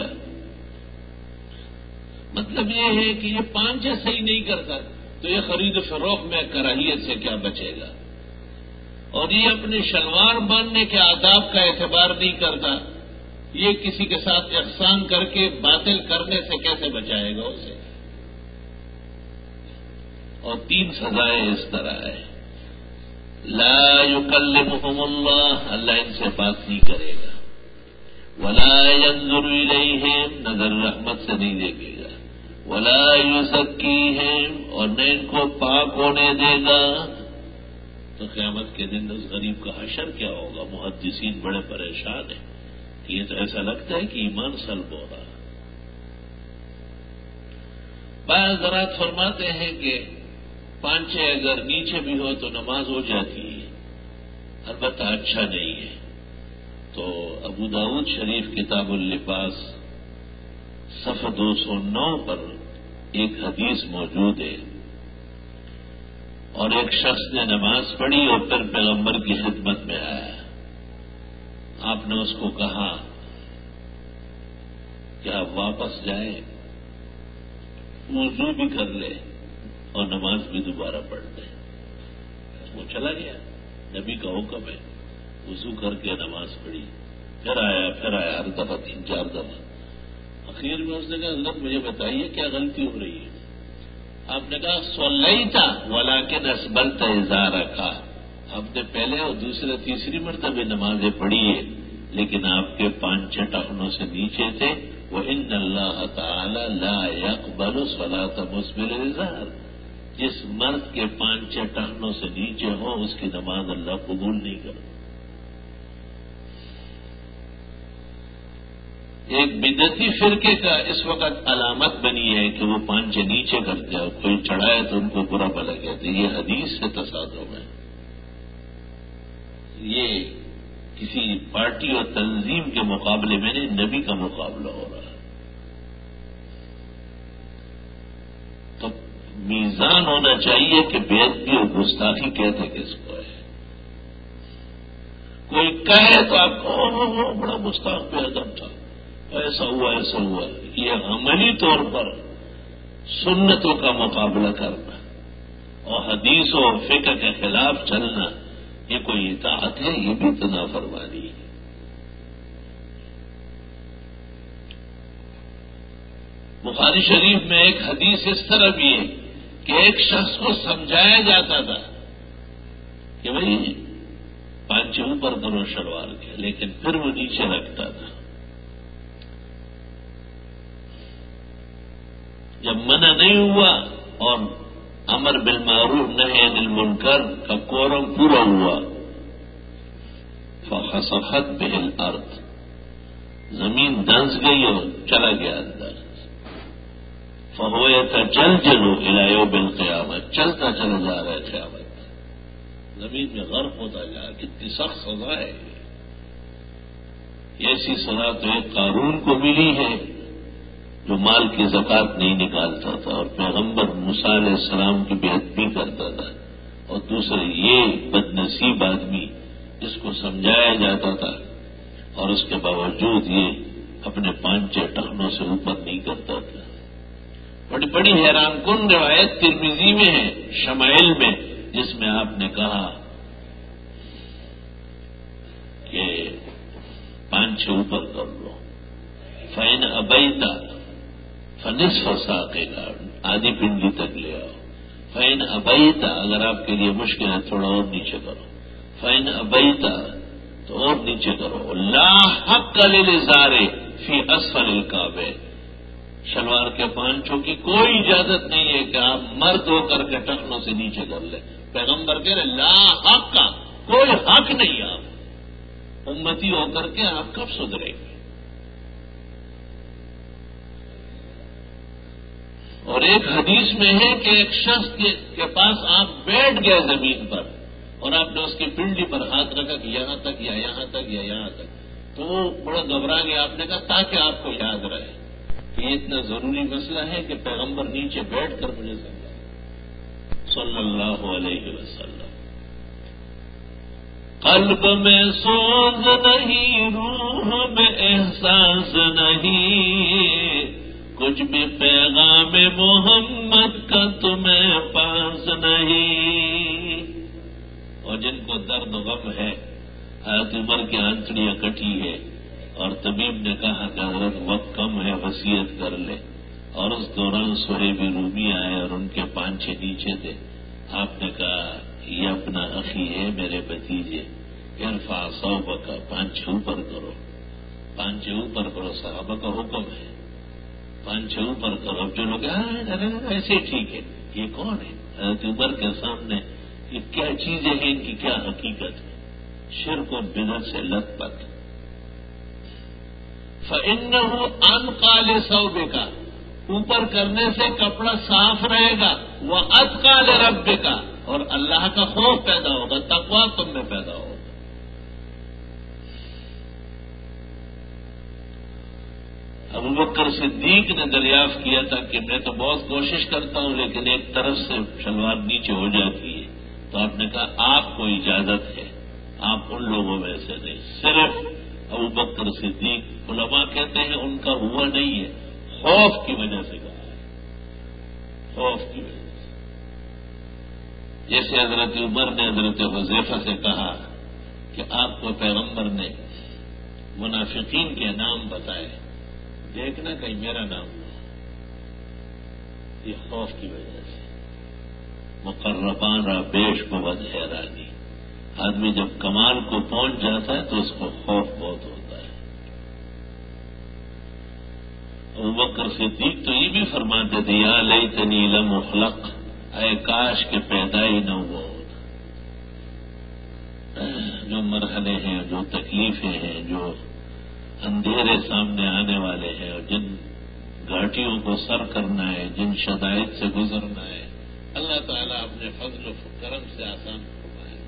مطلب یہ ہے کہ یہ پانچے صحیح نہیں کرتا تو یہ خرید و فروخت میں کراہیت سے کیا بچے گا، اور یہ اپنے شلوار باندھنے کے آداب کا اعتبار نہیں کرتا، یہ کسی کے ساتھ احسان کر کے باطل کرنے سے کیسے بچائے گا اسے؟ اور تین سزائیں اس طرح ہے، لا یکلمہم اللہ، اللہ ان سے بات نہیں کرے گا، ولا ینظر الیہم، نظر رحمت سے نہیں دیکھے گا، ولا یزکیہم، اور نہ ان کو پاک ہونے دے گا۔ تو قیامت کے دن اس غریب کا حشر کیا ہوگا؟ محدثین بڑے پریشان ہیں کہ یہ تو ایسا لگتا ہے کہ ایمان سلب ہو رہا۔ بعض حضرات فرماتے ہیں کہ پانچے اگر نیچے بھی ہو تو نماز ہو جاتی ہے، البتہ اچھا نہیں ہے۔ تو ابو داؤد شریف کتاب اللباس صفحہ 209 پر ایک حدیث موجود ہے، اور ایک شخص نے نماز پڑھی اور پھر پیغمبر کی خدمت میں آیا، آپ نے اس کو کہا کہ آپ واپس جائیں، وضو بھی کر لے اور نماز بھی دوبارہ پڑھ لے۔ وہ چلا گیا، نبی کا حکم ہے، وضو کر کے نماز پڑھی، پھر آیا ہر دفعہ 3-4 دفعہ۔ اخیر میں اس نے کہا حضرت مجھے بتائیے کیا غلطی ہو رہی ہے؟ آپ نے کہا صلیت ولکن اسبلت ازارک، آپ نے پہلے اور دوسرے تیسری مرتبہ نمازیں پڑھی ہے لیکن آپ کے پانچ ٹخنوں سے نیچے تھے۔ وَإِنَّ اللَّهَ تَعَالَى لَا يَقْبَلُ صَلَاةَ مُسْبِلِ الْإِزَارِ، جس مرد کے پانچ ٹخنوں سے نیچے ہو اس کی نماز اللہ قبول نہیں کرتا۔ ایک بدعتی فرقے کا اس وقت علامت بنی ہے کہ وہ پانچے نیچے کرتے ہیں، اور کوئی چڑھائے تو ان کو برا بھلا کہتے ہیں۔ یہ حدیث سے تصادم ہے، یہ کسی پارٹی اور تنظیم کے مقابلے میں نہیں، نبی کا مقابلہ ہو رہا ہے۔ تو میزان ہونا چاہیے کہ بےادبی اور گستاخی کہتے کس کو ہے۔ کوئی کہے تو آپ کو بڑا گستاخ بے ادب تھا، ایسا ہوا ایسا ہوا۔ یہ عملی طور پر سنتوں کا مقابلہ کرنا اور حدیث و فقہ کے خلاف چلنا، یہ کوئی اطاعت ہے؟ یہ بھی تو نافرمانی ہے۔ بخاری شریف میں ایک حدیث اس طرح بھی ہے کہ ایک شخص کو سمجھایا جاتا تھا کہ بھائی پانچے اوپر کرو شلوار کے، لیکن پھر وہ نیچے رکھتا تھا۔ جب منع نہیں ہوا اور امر بالمعروف نہی عن المنکر کا کورم پورا ہوا، فخسفت بہ الارض، زمین دھنس گئی اور چلا گیا اندر۔ فہو یتجلجل الی یوم القیامہ، چلتا چلا جا رہا ہے قیامت، زمین میں غرق ہوتا جا رہا۔ کتنی سخت سزا ہے یہ۔ ایسی سزا تو ایک قارون کو ملی ہے جو مال کی زکات نہیں نکالتا تھا اور پیغمبر موسیٰ علیہ السلام کی بے ادبی کرتا تھا، اور دوسرے یہ بدنصیب آدمی جس کو سمجھایا جاتا تھا اور اس کے باوجود یہ اپنے پانچے ٹخنوں سے اوپر نہیں کرتا تھا۔ بڑی بڑی حیران کن روایت ترمذی میں ہے شمائل میں، جس میں آپ نے کہا کہ پانچے اوپر کر لو، فَإِنْ أَبَيْتَ فَنِصْفَ سَاقِكَ، آدھی پنڈلی تک لے آؤ۔ فَإِنْ أَبَيْتَ، اگر آپ کے لیے مشکل ہے تھوڑا اور نیچے کرو۔ فَإِنْ أَبَيْتَ، تو اور نیچے کرو۔ لَا حَقَّ لِلْإِزَارِ فِي أَسْفَلِ الْكَعْبَيْنِ، شلوار کے پانچوں کی کوئی اجازت نہیں ہے کہ آپ مرد ہو کر کے ٹخنوں سے نیچے کر لیں۔ پیغمبر کہہ رہے لا حق کا، کوئی حق نہیں آپ، امتی ہو کر کے آپ کب سدھریں گے؟ اور ایک حدیث میں ہے کہ ایک شخص کے پاس آپ بیٹھ گئے زمین پر اور آپ نے اس کی پنڈلی پر ہاتھ رکھا کہ یہاں تک یا یہاں تک یا یہاں تک، تو وہ بڑا گھبرا گیا. آپ نے کہا تاکہ آپ کو یاد رہے کہ یہ اتنا ضروری مسئلہ ہے کہ پیغمبر نیچے بیٹھ کر مجھے سمجھا صلی اللہ علیہ وسلم. قلب میں سوز نہیں، روح میں احساس نہیں، کچھ بھی پیغام محمد کا تمہیں پاس نہیں. اور جن کو درد و غم ہے، حضرت عمر کی آنکڑیاں کٹی ہے اور طبیب نے کہا کہ حضرت وقت کم ہے، وصیت کر لے. اور اس دوران صہیب رومی آئے اور ان کے پانچے نیچے تھے. آپ نے کہا یہ اپنا اخی ہے، میرے بھتیجے، ارفع ثوبک، پانچے اوپر کرو، پانچے اوپر کرو، صحابہ کا حکم ہے، پانچے اوپر کرو. اب جو لوگ ایسے ٹھیک ہے، یہ کون ہے؟ حضرت عمر کے سامنے یہ کیا چیزیں ہیں، ان کی کیا حقیقت ہے؟ شرک و بدعت سے لت پت. فَإِنَّهُ أَنْقَى لِثَوْبِكَ، اوپر کرنے سے کپڑا صاف رہے گا. وَأَتْقَى لِرَبِّكَ، اور اللہ کا خوف پیدا ہوگا، تقویٰ تم میں پیدا ہوگا. ابو بکر صدیق نے دریافت کیا تھا کہ میں تو بہت کوشش کرتا ہوں لیکن ایک طرف سے شلوار نیچے ہو جاتی ہے. تو آپ نے کہا آپ کو اجازت ہے، آپ ان لوگوں میں سے نہیں. صرف ابو بکر صدیق، علماء کہتے ہیں ان کا ہوا نہیں ہے، خوف کی وجہ سے کہا ہے، خوف کی وجہ سے. جیسے حضرت عمر نے حضرت حذیفہ سے کہا کہ آپ کو پیغمبر نے منافقین کے نام بتائے، دیکھنا کہیں میرا نام نہ ہو. یہ خوف کی وجہ سے. مقربان را بیش بود حیرانی، آدمی جب کمال کو پہنچ جاتا ہے تو اس کو خوف بہت ہوتا ہے. ابو بکر صدیق تو یہ بھی فرماتے تھے یا لیتنی لم اخلق، اے کاش کے پیدا ہی نہ ہوا ہوتا. جو مرحلے ہیں، جو تکلیفیں ہیں، جو اندھیرے سامنے آنے والے ہیں، اور جن گھاٹیوں کو سر کرنا ہے، جن شدائد سے گزرنا ہے، اللہ تعالیٰ اپنے فضل و کرم سے آسان فرمائے.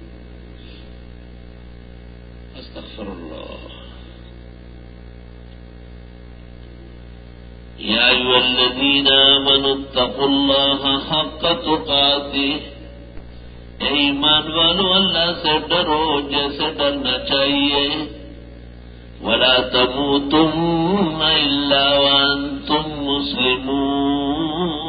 استغفر اللہ. یا ایھا الذین آمنوا اتقوا اللہ حق تقاتہ، اے ایمان والو اللہ سے ڈرو جیسے ڈرنا چاہیے. ولا تموتن الا وانتم مسلمون،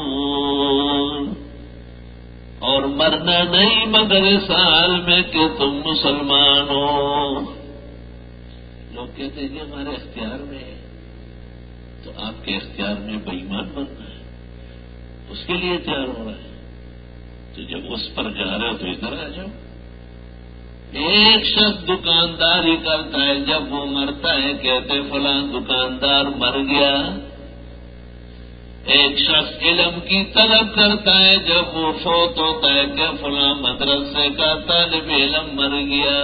اور مرنا نہیں مگر اس حال میں کہ تم مسلمان ہو. لوگ کہتے ہیں کہ ہمارے اختیار میں ہے، تو آپ کے اختیار میں بے ایمان بننا ہے، اس کے لیے تیار ہو رہا ہے. تو جب اس پر جا رہے ہو تو ادھر آ جاؤ. ایک شخص دکانداری کرتا ہے، جب وہ مرتا ہے کہتے فلاں دکاندار مر گیا. ایک شخص علم کی طلب کرتا ہے، جب وہ فوت ہوتا ہے کہ فلاں مدرسے کا طالب علم مر گیا.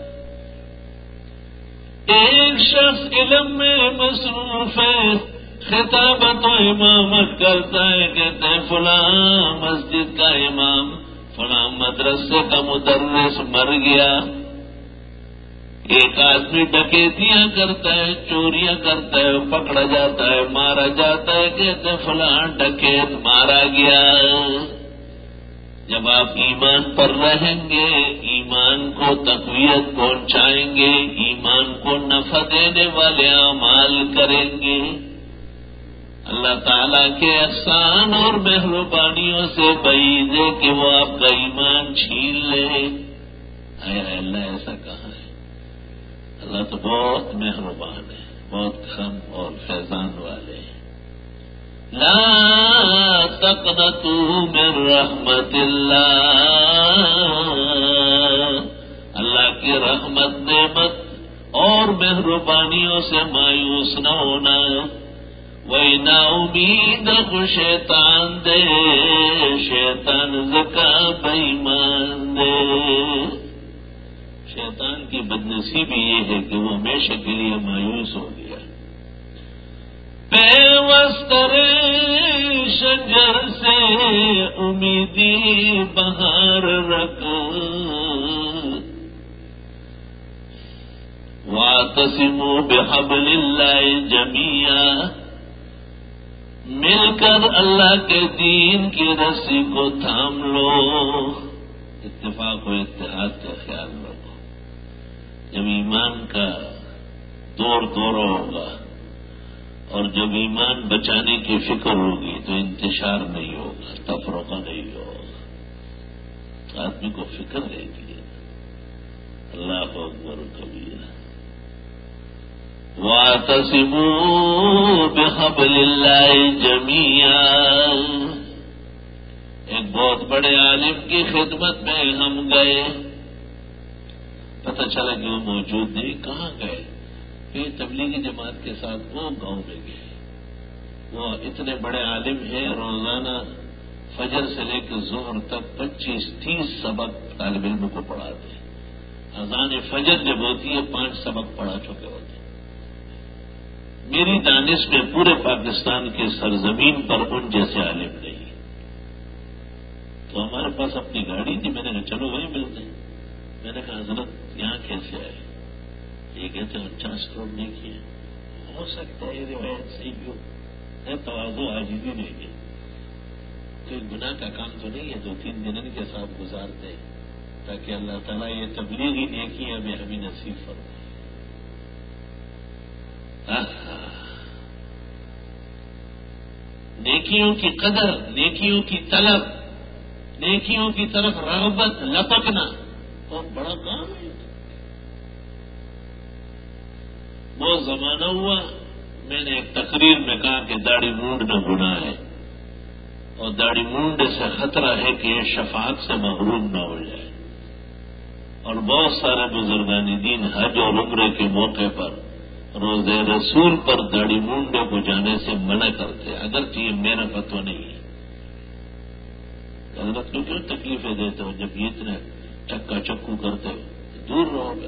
ایک شخص علم میں مصروف ہے، خطابت و امامت کرتا ہے، کہتے ہیں فلاں مسجد کا امام، فلاں مدرسے کا مدرس مر گیا. ایک آدمی ڈکیتیاں کرتا ہے، چوریاں کرتا ہے، پکڑا جاتا ہے، مارا جاتا ہے، کہتے ہیں فلاں ڈکیت مارا گیا. جب آپ ایمان پر رہیں گے، ایمان کو تقویت پہنچائیں گے، ایمان کو نفع دینے والے اعمال کریں گے، اللہ تعالیٰ کے احسان اور مہربانیوں سے بعید ہے کہ وہ آپ کا ایمان چھین لے. اے اللہ ایسا کہاں ہے؟ اللہ تو بہت مہربان ہے، بہت کرم اور فیضان والے ہیں. لا تقنطوا من رحمت اللہ، اللہ کی رحمت، نعمت اور مہربانیوں سے مایوس نہ ہونا. وہی نا امید کو شیطان دے، شیطان زکا بےمان دے. شیطان کی بدنصیبی یہ ہے کہ وہ ہمیشہ کے لیے مایوس ہو گیا. پیوستر شجر سے امیدی بہار رکھ، واعتصموا بحبل اللہ جمیعا، مل کر اللہ کے دین کی رسی کو تھام لو. اتفاق و اتحاد کا خیال رکھو. جب ایمان کا دور دورہ ہوگا اور جب ایمان بچانے کی فکر ہوگی تو انتشار نہیں ہوگا، تفرقہ نہیں ہوگا. آدمی کو فکر رہتی ہے. اللہ اکبر کبیرہ. وَاعْتَصِمُوا بِحَبْلِ اللَّهِ جَمِيعًا. ایک بہت بڑے عالم کی خدمت میں ہم گئے، پتہ چلا کہ وہ موجود نہیں. کہاں گئے؟ پھر تبلیغی جماعت کے ساتھ وہ گاؤں میں گئے. وہ اتنے بڑے عالم ہیں، روزانہ فجر سے لے کے ظہر تک 25-30 سبق طالب علم کو پڑھاتے ہیں. اذان فجر جب ہوتی ہے 5 سبق پڑھا چکے ہوتے ہیں. میری دانش میں پورے پاکستان کے سرزمین پر ان جیسے عالم نہیں. تو ہمارے پاس اپنی گاڑی تھی. میں نے کہا چلو وہیں ملتے ہیں. میں نے کہا حضرت یہاں کیسے آئے؟ یہ کہتے ہیں 50 کروڑ نہیں کیے. ہو سکتا ہے یہ روایت صحیح بھی ہو. میں تواضع عاجزی نہیں کی. کوئی گناہ کا کام تو نہیں ہے. 2-3 دن ان کے ساتھ گزارتے ہیں تاکہ اللہ تعالیٰ یہ تبلیغی نیکی ہمیں نصیب فرمائے. نیکیوں کی قدر، نیکیوں کی طلب، نیکیوں کی طرف رغبت، لپکنا بہت بڑا کام ہے. وہ زمانہ ہوا میں نے ایک تقریر میں کہا کہ داڑھی مونڈنا گناہ ہے اور داڑھی مونڈنے سے خطرہ ہے کہ یہ شفاعت سے محروم نہ ہو جائے. اور بہت سارے بزرگان دین حج اور عمرے کے موقع پر روزے رسول پر داڑھی مونڈے کو جانے سے منع کرتے. اگرچہ یہ میرا فتویٰ نہیں ہے. حضرت کو کیوں تکلیفیں دیتے ہو جب یہ اتنے چکا چکو کرتے ہو؟ دور رہو گا.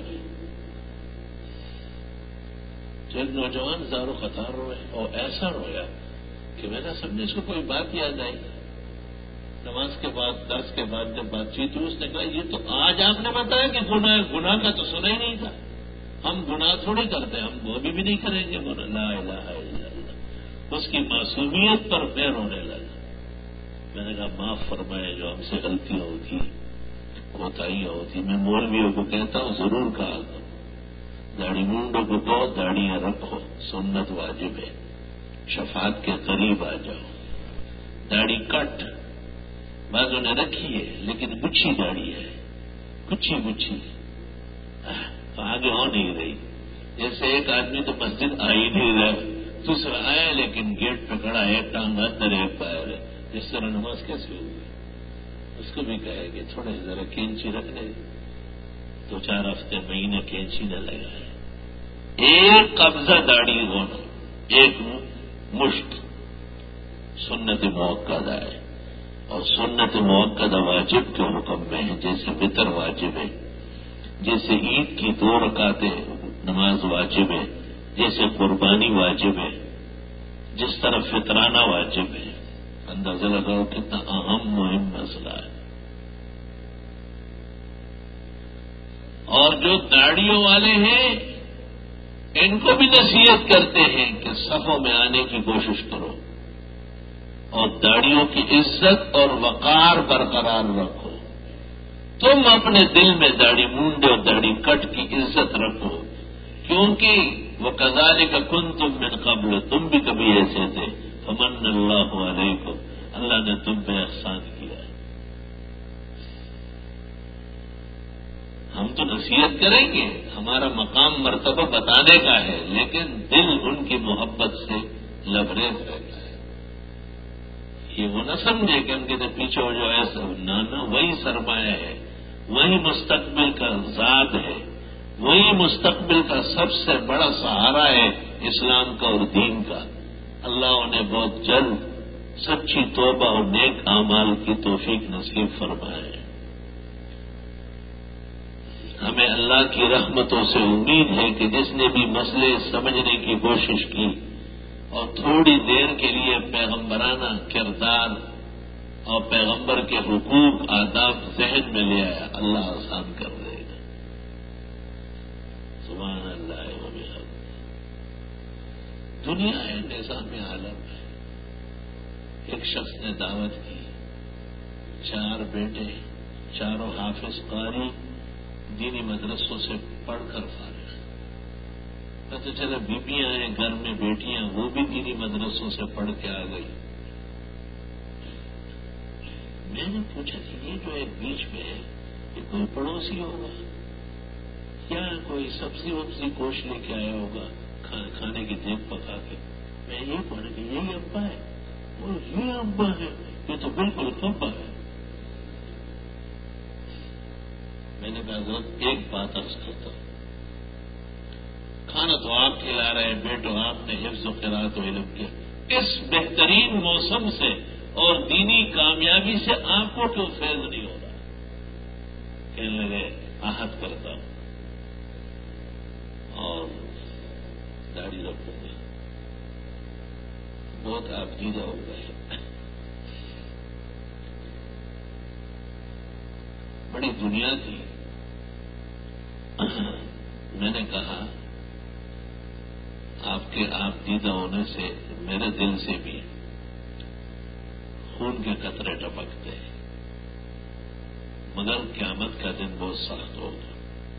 تو ایک نوجوان زارو قطار روئے اور ایسا رویا کہ میں نے سمجھے اس کو کوئی بات یاد آئی. نماز کے بعد درس کے بعد جب بات چیت ہوئی اس نے کہا یہ تو آج آپ نے بتایا کہ گناہ کا تو سنا ہی نہیں تھا. ہم گناہ تھوڑی کرتے، ہم وہ بھی نہیں کریں گے. بولا لا الہ الا اللہ. اس کی معصومیت پر میں رونے لگا. میں نے کہا معاف فرمائے جو ہم سے غلطیاں ہوتی، کوتاہیاں ہوتی. میں مولویوں کو کہتا ہوں ضرور کہا کرو. داڑھی مونڈوں کو کہو داڑیاں رکھو، سنت واجب ہے. شفاعت کے قریب آ جاؤ. داڑھی کٹ بعضوں نے رکھی ہے لیکن گچھی داڑھی ہے، گچھی گچھی آگے ہو نہیں رہی. جیسے ایک آدمی تو مسجد آ ہی نہیں رہا، دوسرا آیا لیکن گیٹ پہ کھڑا ہے، ٹانگ اندر ایک پیر ہے. جس طرح نماز کیسے ہوگی؟ اس کو بھی کہے کہ تھوڑے ذرا کینچی رکھ لے. 2-4 ہفتے مہینے کینچی نہ لگائے. ایک قبضہ داڑھی ہونا، ایک مشت سنت موقدہ ہے. اور سنت موقدہ واجب کے حکم میں ہے. جیسے فطر واجب ہے، جیسے عید کی 2 رکعتیں نماز واجب ہے، جیسے قربانی واجب ہے، جس طرح فطرانہ واجب ہے. اندازہ لگاؤ کتنا اہم مہم مسئلہ ہے. اور جو داڑھیوں والے ہیں ان کو بھی نصیحت کرتے ہیں کہ صفوں میں آنے کی کوشش کرو اور داڑھیوں کی عزت اور وقار برقرار رکھو. تم اپنے دل میں داڑھی مونڈے اور داڑھی کٹ کی عزت رکھو، کیونکہ وہ کذالک کنتم من قبل، تم بھی کبھی ایسے تھے. فمن اللہ علیکم، اللہ نے تم پہ احسان کیا. ہم تو نصیحت کریں گے، ہمارا مقام مرتبہ بتانے کا ہے، لیکن دل ان کی محبت سے لبریز رہتا ہے. یہ وہ نہ سمجھے کہ ان کے پیچھے جو ایسا نہ وہی سرمایہ ہے، وہی مستقبل کا ذات ہے، وہی مستقبل کا سب سے بڑا سہارا ہے اسلام کا اور دین کا. اللہ انہیں بہت جلد سچی توبہ اور نیک اعمال کی توفیق نصیب فرمائے. ہمیں اللہ کی رحمتوں سے امید ہے کہ جس نے بھی مسئلے سمجھنے کی کوشش کی اور تھوڑی دیر کے لیے پیغمبرانہ کردار اور پیغمبر کے حقوق آداب ذہن میں لے آیا، اللہ آسان کر دے گا۔ سبحان اللہ و بحمدہ۔ دنیا ہے، نظام عالم ہے۔ ایک شخص نے دعوت کی، 4 بیٹے، چاروں حافظ قاری، دینی مدرسوں سے پڑھ کر فارغ۔ پتہ چلا بیویاں ہیں گھر میں، بیٹیاں وہ بھی دینی مدرسوں سے پڑھ کے آ گئی۔ میں نے پوچھا کہ یہ جو ایک بیچ میں ہے یہ کوئی پڑوسی ہوگا یا کوئی سبزی وبزی گوشت لے کے آیا ہوگا کھانے کی دیکھ پکا کے؟ میں یہ پوچھا کہ یہی ابا ہے؟ وہ یہ ابا ہے؟ یہ تو بالکل ابا ہے۔ میں نے کہا حضرت ایک بات عرض کرتا ہوں، کھانا تو آپ کھلا رہے ہیں، بیٹو آپ نے حفظ و قرات و علم کیا، اس بہترین موسم سے اور دینی کامیابی سے آپ کو کیوں فیض نہیں ہو رہا؟ کہنے لگے آہت کرتا ہوں اور داڑھی رکھوں گا، بہت آپ کی جاؤ گے۔ بڑی دنیا تھی۔ میں نے کہا آپ کے آپ دیدہ ہونے سے میرے دل سے بھی خون کے قطرے ٹپکتے ہیں، مگر قیامت کا دن بہت سخت ہوگا۔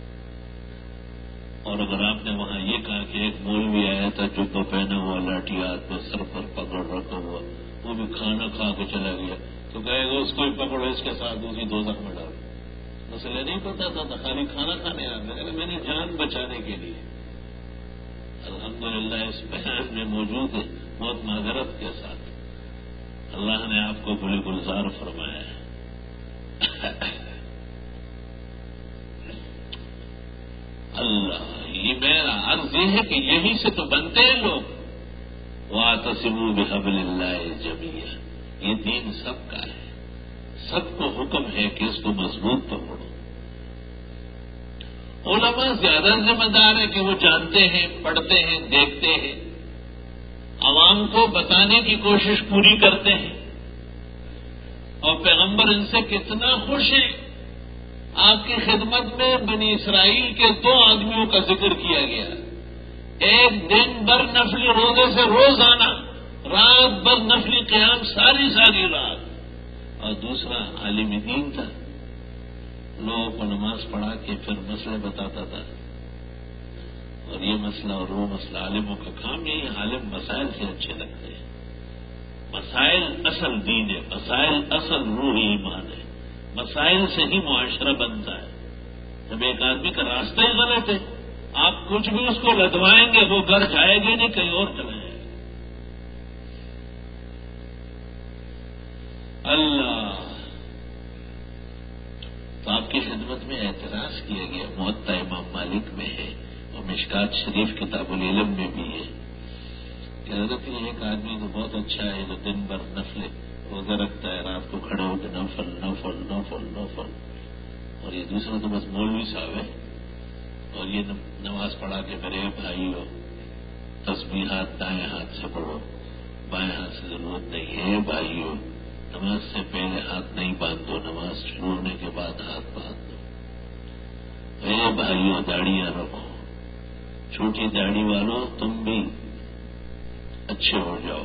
اور اگر آپ نے وہاں یہ کہا کہ ایک مولوی آیا تھا جوتا پہنا ہوا، لاٹھی ہاتھ میں، سر پر پکڑ رکھا ہوا، وہ بھی کھانا کھا کے چلا گیا، تو کہے گا اس کو بھی پکڑو، اس کے ساتھ اسی دوزخ میں ڈالو۔ مسئلہ نہیں پتا تھا، خالی کھانا کھانے آ گیا، میں نے جان بچانے کے لیے۔ الحمدللہ اس بیان میں موجود ہے، بہت معذرت کے ساتھ اللہ نے آپ کو بڑے گلزار فرمایا ہے۔ اللہ، یہ میرا عرض یہ ہے کہ یہی سے تو بنتے ہیں لوگ۔ وَاعْتَصِمُوا بِحَبْلِ اللَّهِ جَمِيعًا، یہ دین سب کا ہے، سب کو حکم ہے کہ اس کو مضبوط پکڑو۔ علماء زیادہ ذمہ دار ہے کہ وہ جانتے ہیں، پڑھتے ہیں، دیکھتے ہیں، عوام کو بتانے کی کوشش پوری کرتے ہیں، اور پیغمبر ان سے کتنا خوش ہیں۔ آپ کی خدمت میں بنی اسرائیل کے 2 آدمیوں کا ذکر کیا گیا، ایک دن بھر نفلی روزے سے روزانہ، رات بھر نفلی قیام ساری رات، اور دوسرا عالم دین تھا، لوگوں کو نماز پڑھا کے پھر مسئلے بتاتا تھا، اور یہ مسئلہ اور وہ مسئلہ، عالموں کا کام یہی، عالم مسائل سے اچھے لگتے ہیں۔ مسائل اصل دین ہے، مسائل اصل روح ایمان ہے، مسائل سے ہی معاشرہ بنتا ہے۔ جب ایک آدمی کا راستہ ہی غلط ہے، آپ کچھ بھی اس کو لدوائیں گے وہ گھر جائے گے نہیں، کہیں اور چلے جائے گا۔ اللہ، تو آپ کی خدمت میں اعتراض کیا گیا، موطا امام مالک میں ہے اور مشکات شریف کتاب العلم میں بھی ہے کہ حضرت یہ ایک آدمی تو بہت اچھا ہے جو دن بھر نفل روزہ رکھتا ہے، رات کو کھڑے ہو کے نفل نفل نفل نفل، اور یہ دوسرا تو بس مولوی صاحب ہے، اور یہ نماز پڑھا کے میرے بھائیوں تسبیحات دائیں ہاتھ سے پڑھو، بائیں ہاتھ سے ضرورت نہیں ہے بھائیوں، نماز سے پہلے ہاتھ نہیں باندھو، نماز شروع ہونے کے بعد ہاتھ باندھ دو۔ اے بھائیوں داڑیاں رکھو، چھوٹی داڑھی والوں تم بھی اچھے ہو جاؤ،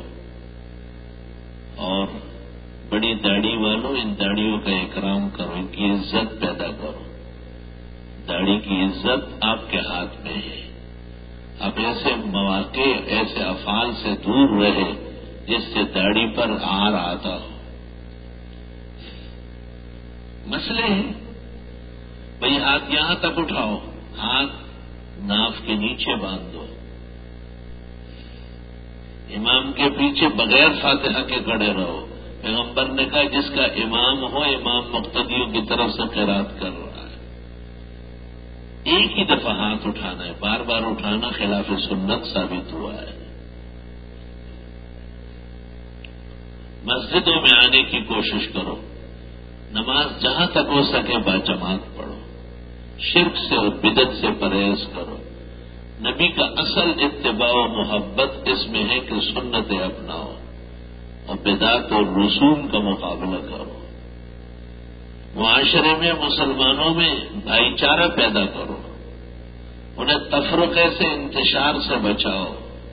اور بڑی داڑھی والوں ان داڑھیوں کا اکرام کرو، ان کی عزت پیدا کرو۔ داڑھی کی عزت آپ کے ہاتھ میں ہے۔ آپ ایسے مواقع، ایسے افعال سے دور رہے جس سے داڑھی پر آر آتا ہو۔ مسئلے ہیں بھئی، ہاتھ یہاں تک اٹھاؤ، ہاتھ ناف کے نیچے باندھ دو، امام کے پیچھے بغیر فاتحہ کے کھڑے رہو۔ پیغمبر نے کہا جس کا امام ہو، امام مقتدیوں کی طرف سے قرات کر رہا ہے۔ ایک ہی دفعہ ہاتھ اٹھانا ہے، بار بار اٹھانا خلاف سنت ثابت ہوا ہے۔ مسجدوں میں آنے کی کوشش کرو، نماز جہاں تک ہو سکے باجماعت پڑھو، شرک سے اور بدعت سے پرہیز کرو. نبی کا اصل اتباع و محبت اس میں ہے کہ سنتیں اپناؤ اور بدعت اور رسوم کا مقابلہ کرو. معاشرے میں مسلمانوں میں بھائی چارہ پیدا کرو، انہیں تفرقے سے انتشار سے بچاؤ.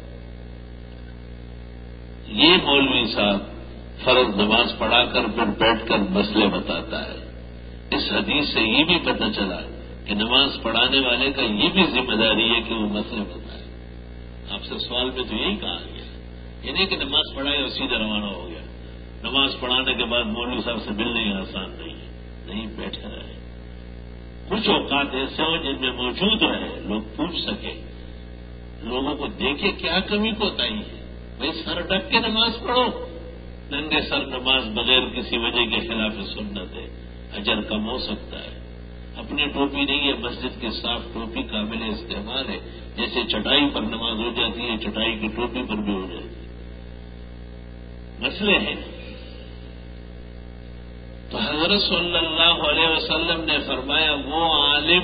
یہ مولوی صاحب فرض نماز پڑھا کر پھر بیٹھ کر مسئلے بتاتا ہے. اس حدیث سے یہ بھی پتہ چلا کہ نماز پڑھانے والے کا یہ بھی ذمہ داری ہے کہ وہ مسئلے بتائے. آپ سے سوال میں تو یہی کہا گیا، یہ نہیں کہ نماز پڑھائے اور سیدھا روانہ ہو گیا. نماز پڑھانے کے بعد مولوی صاحب سے ملنے ہی آسان نہیں ہے، نہیں بیٹھے رہے. کچھ اوقات ایسے ہو جن میں موجود رہے، لوگ پوچھ سکے، لوگوں کو دیکھے کیا کمی کوتاہی ہے. بھائی سر ڈھک کے نماز پڑھو. ننگے سر نماز بغیر کسی وجہ کے خلاف سنت ہے، اجر کم ہو سکتا ہے. اپنی ٹوپی نہیں ہے، مسجد کی صاف ٹوپی قابل استعمال ہے. جیسے چٹائی پر نماز ہو جاتی ہے، چٹائی کی ٹوپی پر بھی ہو جاتی ہے. مسئلے ہیں. تو حضرت صلی اللہ علیہ وسلم نے فرمایا وہ عالم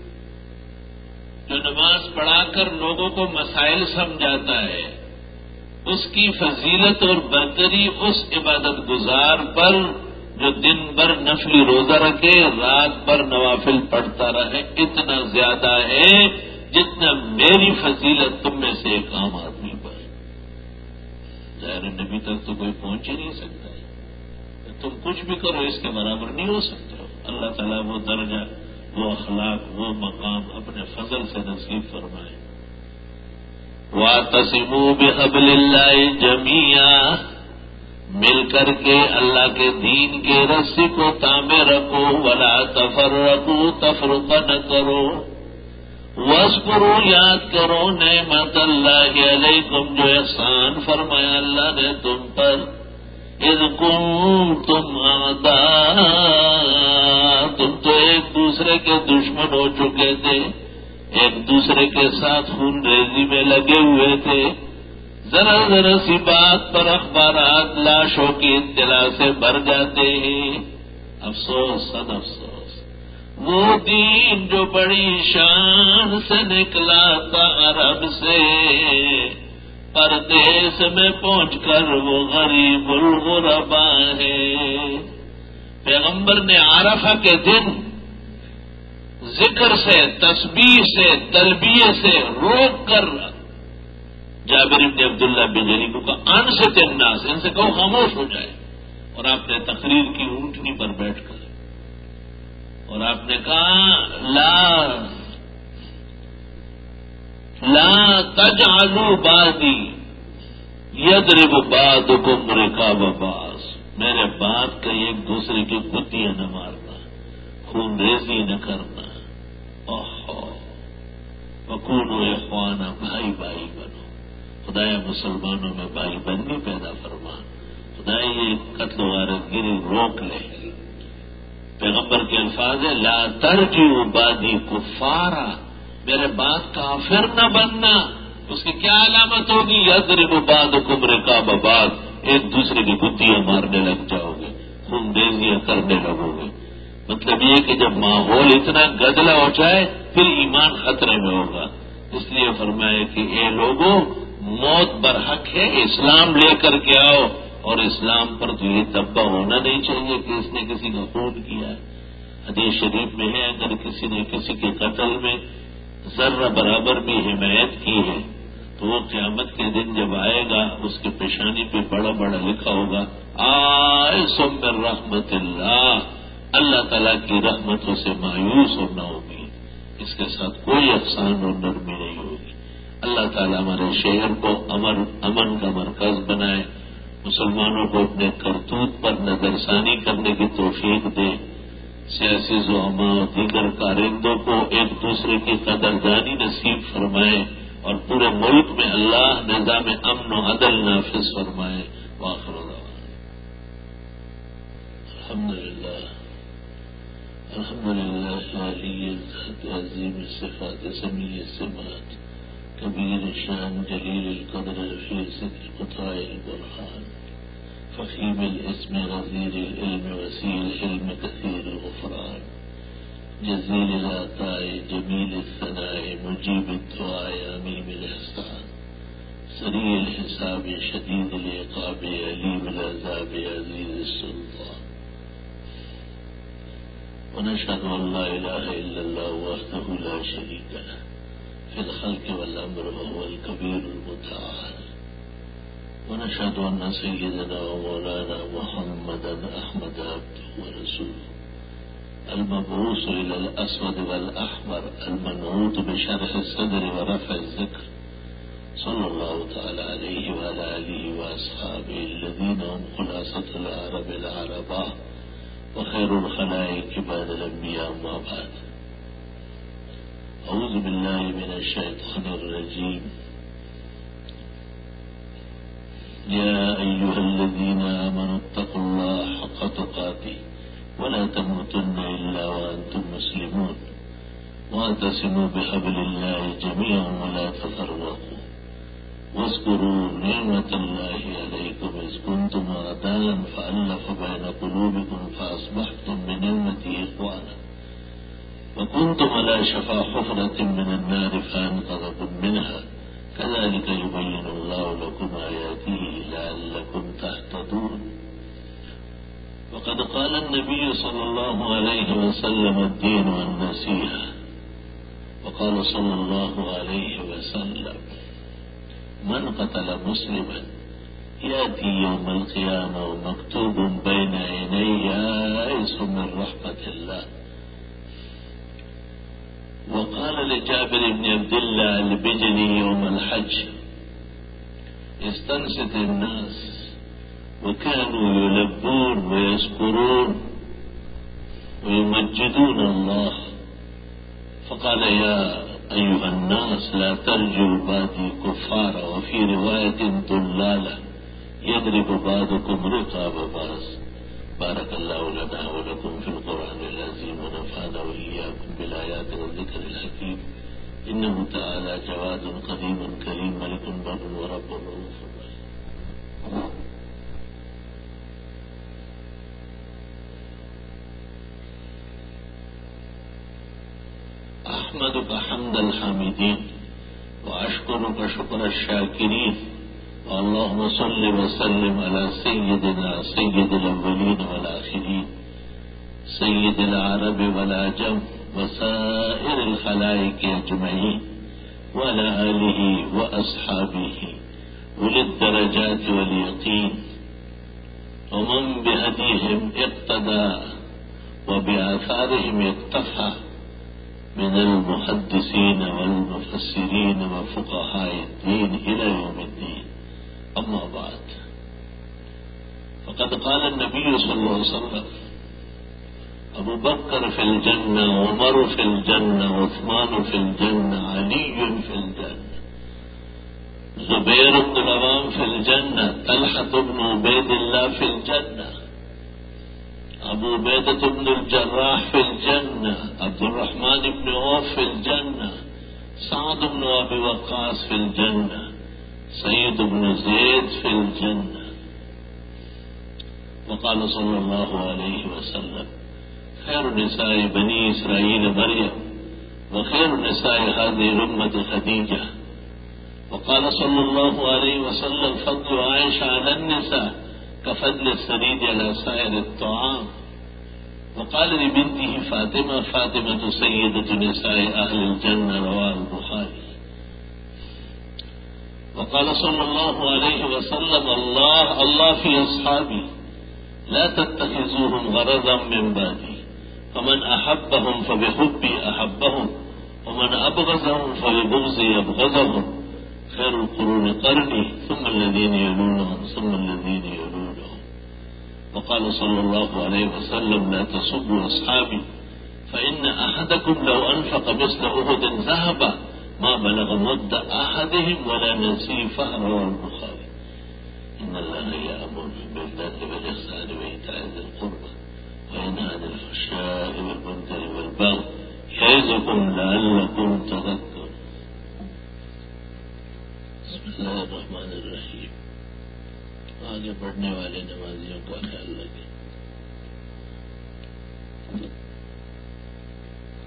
جو نماز پڑھا کر لوگوں کو مسائل سمجھاتا ہے، اس کی فضیلت اور برتری اس عبادت گزار پر جو دن بھر نفلی روزہ رکھے، رات بھر نوافل پڑھتا رہے، اتنا زیادہ ہے جتنا میری فضیلت تم میں سے ایک عام آدمی پر. ظاہر نبی تک تو کوئی پہنچ ہی نہیں سکتا ہے. تم کچھ بھی کرو اس کے برابر نہیں ہو سکتے ہو. اللہ تعالیٰ وہ درجہ، وہ اخلاق، وہ مقام اپنے فضل سے نصیب فرمائے. وَاعْتَصِمُوا بِحَبْلِ اللَّهِ جَمِيعًا، مل کر کے اللہ کے دین کے رسی کو تامے رکھو. وَلَا تَفَرَّقُوا، تفرقہ نہ کرو. وَاذْكُرُوا، یاد کرو نعمت اللہ علیکم، جو احسان فرمایا اللہ نے تم پر. اذ کنتم اعداء، تم تو ایک دوسرے کے دشمن ہو چکے تھے، ایک دوسرے کے ساتھ خون ریزی میں لگے ہوئے تھے. ذرا ذرا سی بات پر اخبارات لاشوں کی اطلاع سے بھر جاتے ہیں. افسوس صد افسوس، وہ دین جو بڑی شان سے نکلا تھا عرب سے، پردیس میں پہنچ کر وہ غریب الغربا ہے. پیغمبر نے عرفہ کے دن ذکر سے، تسبیح سے، تلبیہ سے روک کر جابر بن عبداللہ بجلی کو کہا انصت الناس، ان سے کہو خاموش ہو جائے. اور آپ نے تقریر کی اونٹنی پر بیٹھ کر، اور آپ نے کہا لا تجعلوا بعدی یضرب بعضکم رقاب بعض، میرے بعد کا ایک دوسرے کی گتیاں نہ مارنا، خون ریزی نہ کرنا. وکونوا اخوانا، بھائی بھائی بنو. خدایا مسلمانوں میں بھائی بندی پیدا فرما. خدایا یہ قتل و غارت گری روک لے. پیغمبر کے الفاظ ہے لا ترجعوا بعدی کفارا، میرے بعد کافر نہ بننا. اس کی کیا علامت ہوگی؟ یضرب بعضکم رقاب بعض، ایک دوسرے کی گتیاں مارنے لگ جاؤ گے، خون ریزیاں کرنے لگو گے. مطلب یہ کہ جب ماحول اتنا گدلا ہو جائے پھر ایمان خطرے میں ہوگا. اس لیے فرمایا کہ اے لوگوں، موت برحق ہے، اسلام لے کر کے آؤ. اور اسلام پر تو یہ دبا ہونا نہیں چاہیے کہ اس نے کسی کا خون کیا ہے. حدیث شریف میں ہے اگر کسی نے کسی کے قتل میں ذرہ برابر بھی حمایت کی ہے تو وہ قیامت کے دن جب آئے گا اس کی پیشانی پہ بڑا بڑا لکھا ہوگا آئسم من رحمت اللہ، اللہ تعالیٰ کی رحمتوں سے مایوس ہونا ہوگی. اس کے ساتھ کوئی احسان اور نرمی نہیں ہوگی. اللہ تعالیٰ ہمارے شہر کو امن کا مرکز بنائے، مسلمانوں کو اپنے کرتوت پر نظر ثانی کرنے کی توفیق دے. سیاسی زعماء اور دیگر کارندوں کو ایک دوسرے کی قدردانی نصیب فرمائے اور پورے ملک میں اللہ نظام امن و عدل نافذ فرمائے. وآخر دعوانا الحمدللہ علی الذات عظیم الصفات سمیع السمات کبیر الشان جلیل القدر رفیع صدر قطاع البرهان فخیم الاسم غزیر العلم وسیع الحلم کثیر الغفران جزيل العطاء جميل الثناء مجيب الدعاء عميم الإحسان سريع الحساب شديد العقاب عليم العذاب عزيز السلطان. ونشهد أن لا إله إلا الله وحده لا شريك له في الخلق والأمر وهو الكبير المتعال. ونشهد أن سيدنا ومولانا محمدا أحمد عبده ورسوله المبعوث إلى الأسود والأحمر المنعوت بشرح الصدر ورفع الذكر صلى الله تعالى عليه وعلى آله وأصحابه الذين هم خلاصة العرب العرباء وخير الخلائق بعد الأنبياء ما بعد. أعوذ بالله من الشيطان الرجيم. يا أيها الذين آمنوا اتقوا الله حق تقاته ولا تموتن إلا وأنتم مسلمون واعتصموا بحبل الله جميعا ولا تفرقوا واذكروا نعمة الله عليكم إذ كنتم أعداء فألف بين قلوبكم فأصبحتم بنعمته إخوانا وكنتم على شفا حفرة من النار فأنقذكم منها كذلك يبين الله لكم آياته لعلكم تهتدون. وقد قال النبي صلى الله عليه وسلم الدين النصيحة. وقال صلى الله عليه وسلم من قتل مسلما يأتي يوم القيامة ومكتوب بين عينيه آيس من رحمة الله. وقال لجابر بن عبد الله البجلي يوم الحج استنصت الناس وكانوا يلبون ويذكرون ويمجدون الله فقال يا أيها الناس لا ترجوا بعدي كفارا وفي رواية ضلالا يضرب بعضكم رقاب بعض. بارك الله لنا ولكم في القرآن العظيم ونفعنا وإياكم بالآيات والذكر الحكيم. إنه تعالى جواد قديم كريم ملك بر ورب رؤوف رحيم. أحمدك حمد الحامدين وأشكرك شكر الشاكرين. اللهم صل وسلم على سيدنا سيد الأولين والآخرين سيد العرب والعجم وسائر الخلائق أجمعين وعلى آله وأصحابه أولي الدرجات واليقين ومن بهديهم اقتدى وبآثارهم اقتفى من المحدثين والمفسرين وفقهاء الدين إلى يوم الدين. أما بعد فقد قال النبي صلى الله عليه وسلم أبو بكر في الجنة عمر في الجنة عثمان في الجنة علي في الجنة زبير بن العوام في الجنة طلحة بن عبيد الله في الجنة أبو عبيدة بن الجراح في الجنة عبد الرحمن بن عوف في الجنة سعد بن أبي وقاص في الجنة سيد بن زيد في الجنة. وقال صلى الله عليه وسلم خير نساء بني إسرائيل مريم وخير نساء هذه الأمة خديجة. وقال صلى الله عليه وسلم فضل عائشة على النساء كفضل الثريد على سائر الطعام. وقال لبنته فاطمة سيدة نساء أهل الجنة رواه البخاري. وقال صلى الله عليه وسلم الله في أصحابي لا تتخذوهم غرضا من بعدي فمن أحبهم فبحبي أحبهم ومن أبغضهم فببغضي أبغضهم خير القرون قرني ثم الذين يلونهم ثم الذين يلونهم. وقال صلى الله عليه وسلم لا تسبوا أصحابي فإن أحدكم لو أنفق مثل أحد ذهبا ما بلغ مد أحدهم ولا نصيفه رواه البخاري. إن الله يأمر بالعدل والإحسان وإيتاء ذي القربى وينهى عن الفحشاء والمنكر والبغي يعظكم لعلكم تذكرون. بسم الله الرحمن الرحيم. آگے بڑھنے والے نمازیوں کا خیال رکھیں.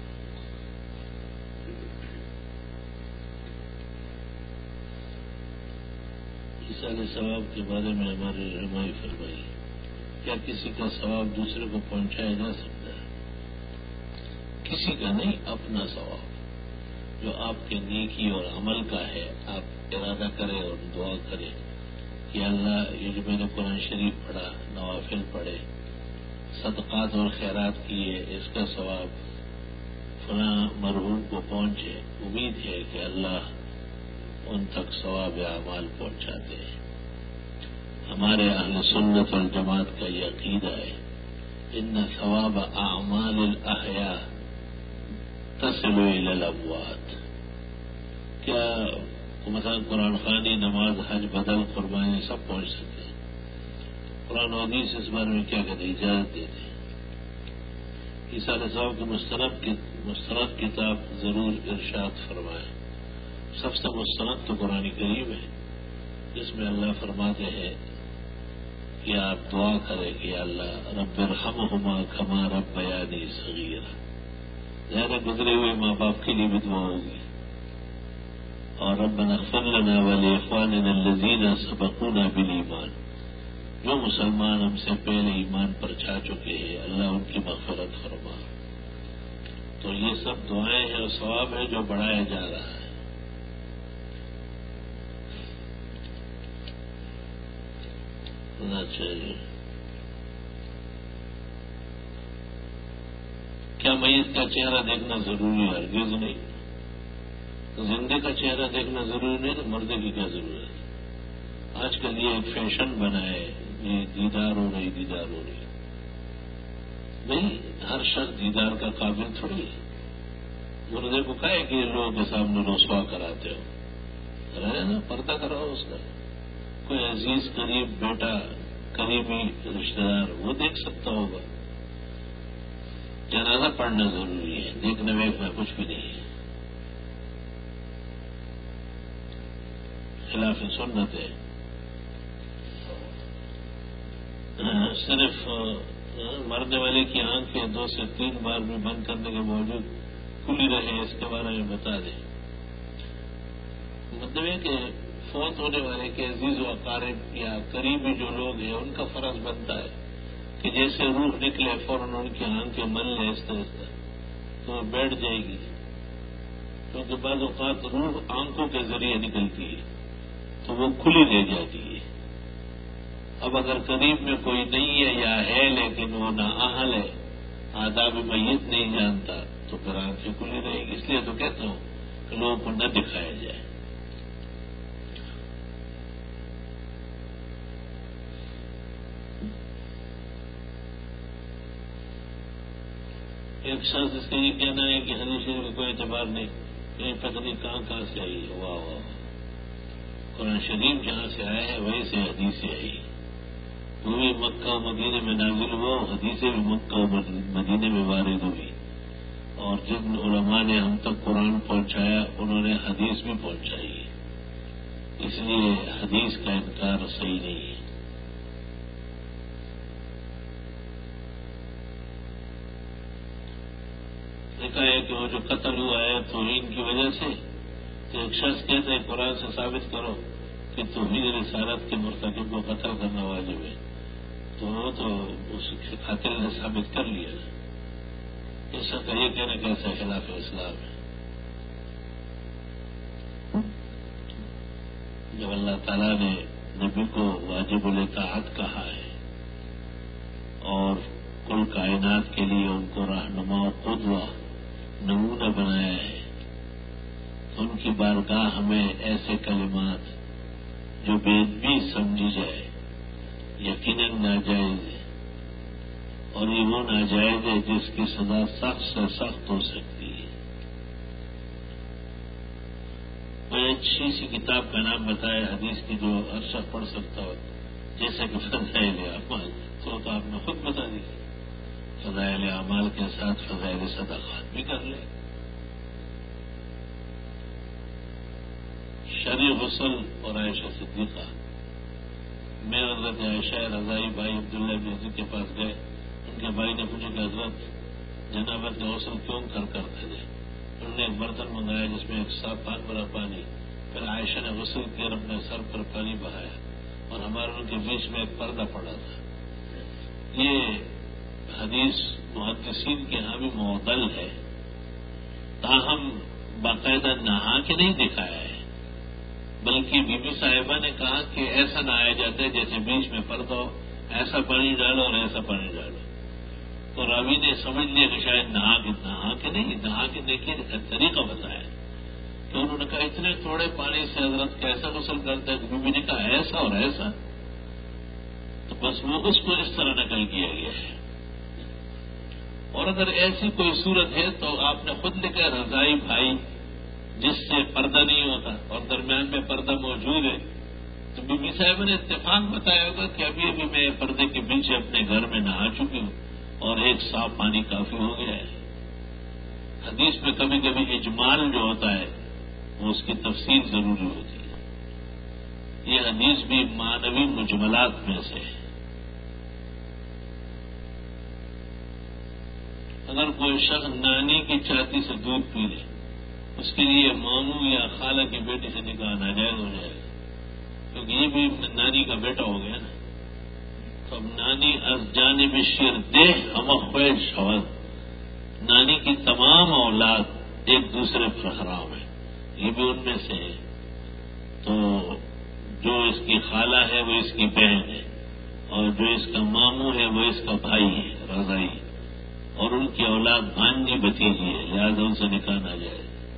ایصال ثواب کے بارے میں ہماری رہنمائی فرمائی. کیا کسی کا ثواب دوسرے کو پہنچایا جا سکتا ہے؟ کسی کا نہیں، اپنا ثواب جو آپ کے نیکی اور عمل کا ہے. آپ ارادہ کریں اور دعا کریں کہ اللہ یہ جو میں نے قرآن شریف پڑھا، نوافل پڑھے، صدقات اور خیرات کیے، اس کا ثواب فلاں مرحوم کو پہنچے. امید ہے کہ اللہ ان تک ثواب اعمال پہنچاتے ہیں. ہمارے اہل سنت والجماعت کا یہ عقیدہ ہے، ان ثواب اعمال الاحیاء تصل الى الاموات. کیا مثلا قرآن خوانی، نماز، حج، بدل، قربانی سب پہنچ سکتے ہیں؟ قرآن و حدیث اس بارے میں کیا کہتے ہیں؟ اجازت دیتے ہیں. ایصال ثواب کی مستند کتاب ضرور ارشاد فرمائے. سب سے مستند تو قرآن کریم ہے، جس میں اللہ فرماتے ہیں کہ آپ دعا کریں کہ اللہ رب ارحمہما کما ربیانی صغیرا. ظاہر گزرے ہوئے ماں باپ کے لیے بھی دعا ہوگی. اور ربنا اغفر لنا ولاخواننا الذین سبقونا بالایمان. جو مسلمان ہم سے پہلے ایمان پر چھا چکے ہیں، اللہ ان کی مغفرت فرما. تو یہ سب دعائیں ہیں اور ثواب ہے جو بڑھایا جا رہا ہے. چاہیے کیا میت کا چہرہ دیکھنا ضروری ہے؟ ہرگز نہیں. زندے کا چہرہ دیکھنا ضروری نہیں تو مردے کی کیا ضرورت ہے؟ آج کل یہ ایک فیشن بنا ہے، یہ دیدار ہو رہی. نہیں، ہر شخص دیدار کا قابل تھوڑی ہے. مردے کو کہے کہ لوگوں کے سامنے رسوا کراتے ہو، رہے نا، پردہ کراؤ اس کا. کوئی عزیز قریب بیٹا، قریبی رشتہ دار وہ دیکھ سکتا ہوگا. جنازہ پڑھنا ضروری ہے، دیکھنے ویکھنا کچھ بھی نہیں ہے. خلاف سنت ہے. صرف مرنے والے کی آنکھیں 2 سے 3 بار بھی بند کرنے کے باوجود کھلی رہے، اس کے بارے میں بتا دیں. مطلب ہے کہ فوت ہونے والے کے عزیز و اقارب یا قریبی جو لوگ ہیں ان کا فرض بنتا ہے کہ جیسے روح نکلے فوراً ان کی آنکھیں مل لیں اس طرح تو بیٹھ جائے گی. کیونکہ بعض اوقات روح آنکھوں کے ذریعے نکلتی ہے تو وہ کھلی رہ جاتی ہے. اب اگر قریب میں کوئی نہیں ہے یا ہے لیکن وہ نااہل ہے، آداب میت نہیں جانتا، تو پھر آنکھیں کھلی رہے گی. اس لیے تو کہتا ہوں کہ لوگوں کو نہ دکھایا جائے. ایک شخص اس کا یہ کہنا ہے کہ حدیث شریف کا کوئی اعتبار نہیں، کہیں پتہ نہیں کہاں سے آئی ہے. واہ واہ، قرآن شریف جہاں سے آیا ہے وہیں سے حدیث سے آئی. وہ بھی مکہ و مدینے میں نازل ہوا، حدیثیں بھی مکہ و مدینے میں وارد ہوئی. اور جن علماء نے ہم تک قرآن پہنچایا انہوں نے حدیث بھی پہنچائی. اس لیے حدیث کا انکار صحیح نہیں ہے. دیکھا ہے کہ وہ جو قتل ہوا ہے توہین کی وجہ سے، تو ایک شخص کہتے ہیں قرآن سے ثابت کرو کہ توحید رسالت کے مرتکب کو قتل کرنا واجب ہے. تو وہ تو اس قاتل نے ثابت کر لیا. اس کا یہ کہنا کیسا خلاف اسلام ہے؟ جب اللہ تعالیٰ نے نبی کو واجب الاطاعت کہا ہے اور کل کائنات کے لیے ان کو رہنما و قدوہ نمونہ بنایا ہے، تو ان کی بارگاہ ہمیں ایسے کلمات جو بے ادبی سمجھی جائے یقیناً ناجائز ہے. اور یہ وہ ناجائز ہے جس کی سزا سخت سے سخت ہو سکتی ہے. کوئی اچھی سی کتاب کا نام بتائے حدیث کی جو ہر شخص پڑھ سکتا ہو، جیسے کہ فضائل اعمال. تو آپ نے خود بتا دی. فضائل اعمال کے ساتھ فضائل صدقات بھی کر لیں. شرع غسل اور عائشہ صدیقہ. میں حضرت عائشہ رضائی بھائی عبداللہ بن یزید کے پاس گئے. ان کے بھائی نے پوچھا کہ حضرت جنابت کا غسل کیوں کرتے تھے؟ انہوں نے ایک برتن منگایا جس میں ایک صاف پان بھرا پانی، پھر عائشہ نے غسل کیا اور اپنے سر پر پانی بہایا. کے بیچ میں ایک پردہ پڑا تھا۔ یہ حدیث محدثین کے یہاں بھی معضل ہے، تاہم باقاعدہ نہا کے نہیں دکھایا ہے، بلکہ بی بی صاحبہ نے کہا کہ ایسا نہایا جاتا ہے جیسے بیچ میں پردہ ہو، ایسا پانی ڈالو اور ایسا پانی ڈالو۔ تو راوی نے سمجھ لیا کہ شاید نہا کے نہیں، نہا کے دیکھیے طریقہ بتایا کہ انہوں نے کہا اتنے تھوڑے پانی سے حضرت کیسا غسل کرتا ہے؟ بیوی نے کہا ایسا اور ایسا، تو بس وہ اس کو اس طرح نقل کیا گیا ہے۔ اور اگر ایسی کوئی صورت ہے تو آپ نے خود لکھا رضائی بھائی جس سے پردہ نہیں ہوتا اور درمیان میں پردہ موجود ہے، تو بی بی صاحب نے اتفاق بتایا ہوگا کہ ابھی ابھی میں پردے کے پیچھے اپنے گھر میں نہا چکی ہوں اور ایک صاف پانی کافی ہو گیا ہے۔ حدیث میں کبھی کبھی اجمال جو ہوتا ہے وہ اس کی تفصیل ضروری ہوتی ہے۔ یہ حدیث بھی معنوی مجملات میں سے ہے۔ اگر کوئی شخص نانی کی چاہتی سے دودھ پی لے، اس کے لیے ماموں یا خالہ کی بیٹی سے نکاح ناجائز ہو جائے گا، کیونکہ یہ بھی نانی کا بیٹا ہو گیا نا۔ تو اب نانی از جانب شیر دیہ ہم خویش شود، نانی کی تمام اولاد ایک دوسرے پر حرام ہے، یہ بھی ان میں سے ہے۔ تو جو اس کی خالہ ہے وہ اس کی بہن ہے، اور جو اس کا ماموں ہے وہ اس کا بھائی ہے رضائی، اور ان کی اولاد بھانجی بھتیجی ہے، لہذا ان سے نکاح نہ جائے۔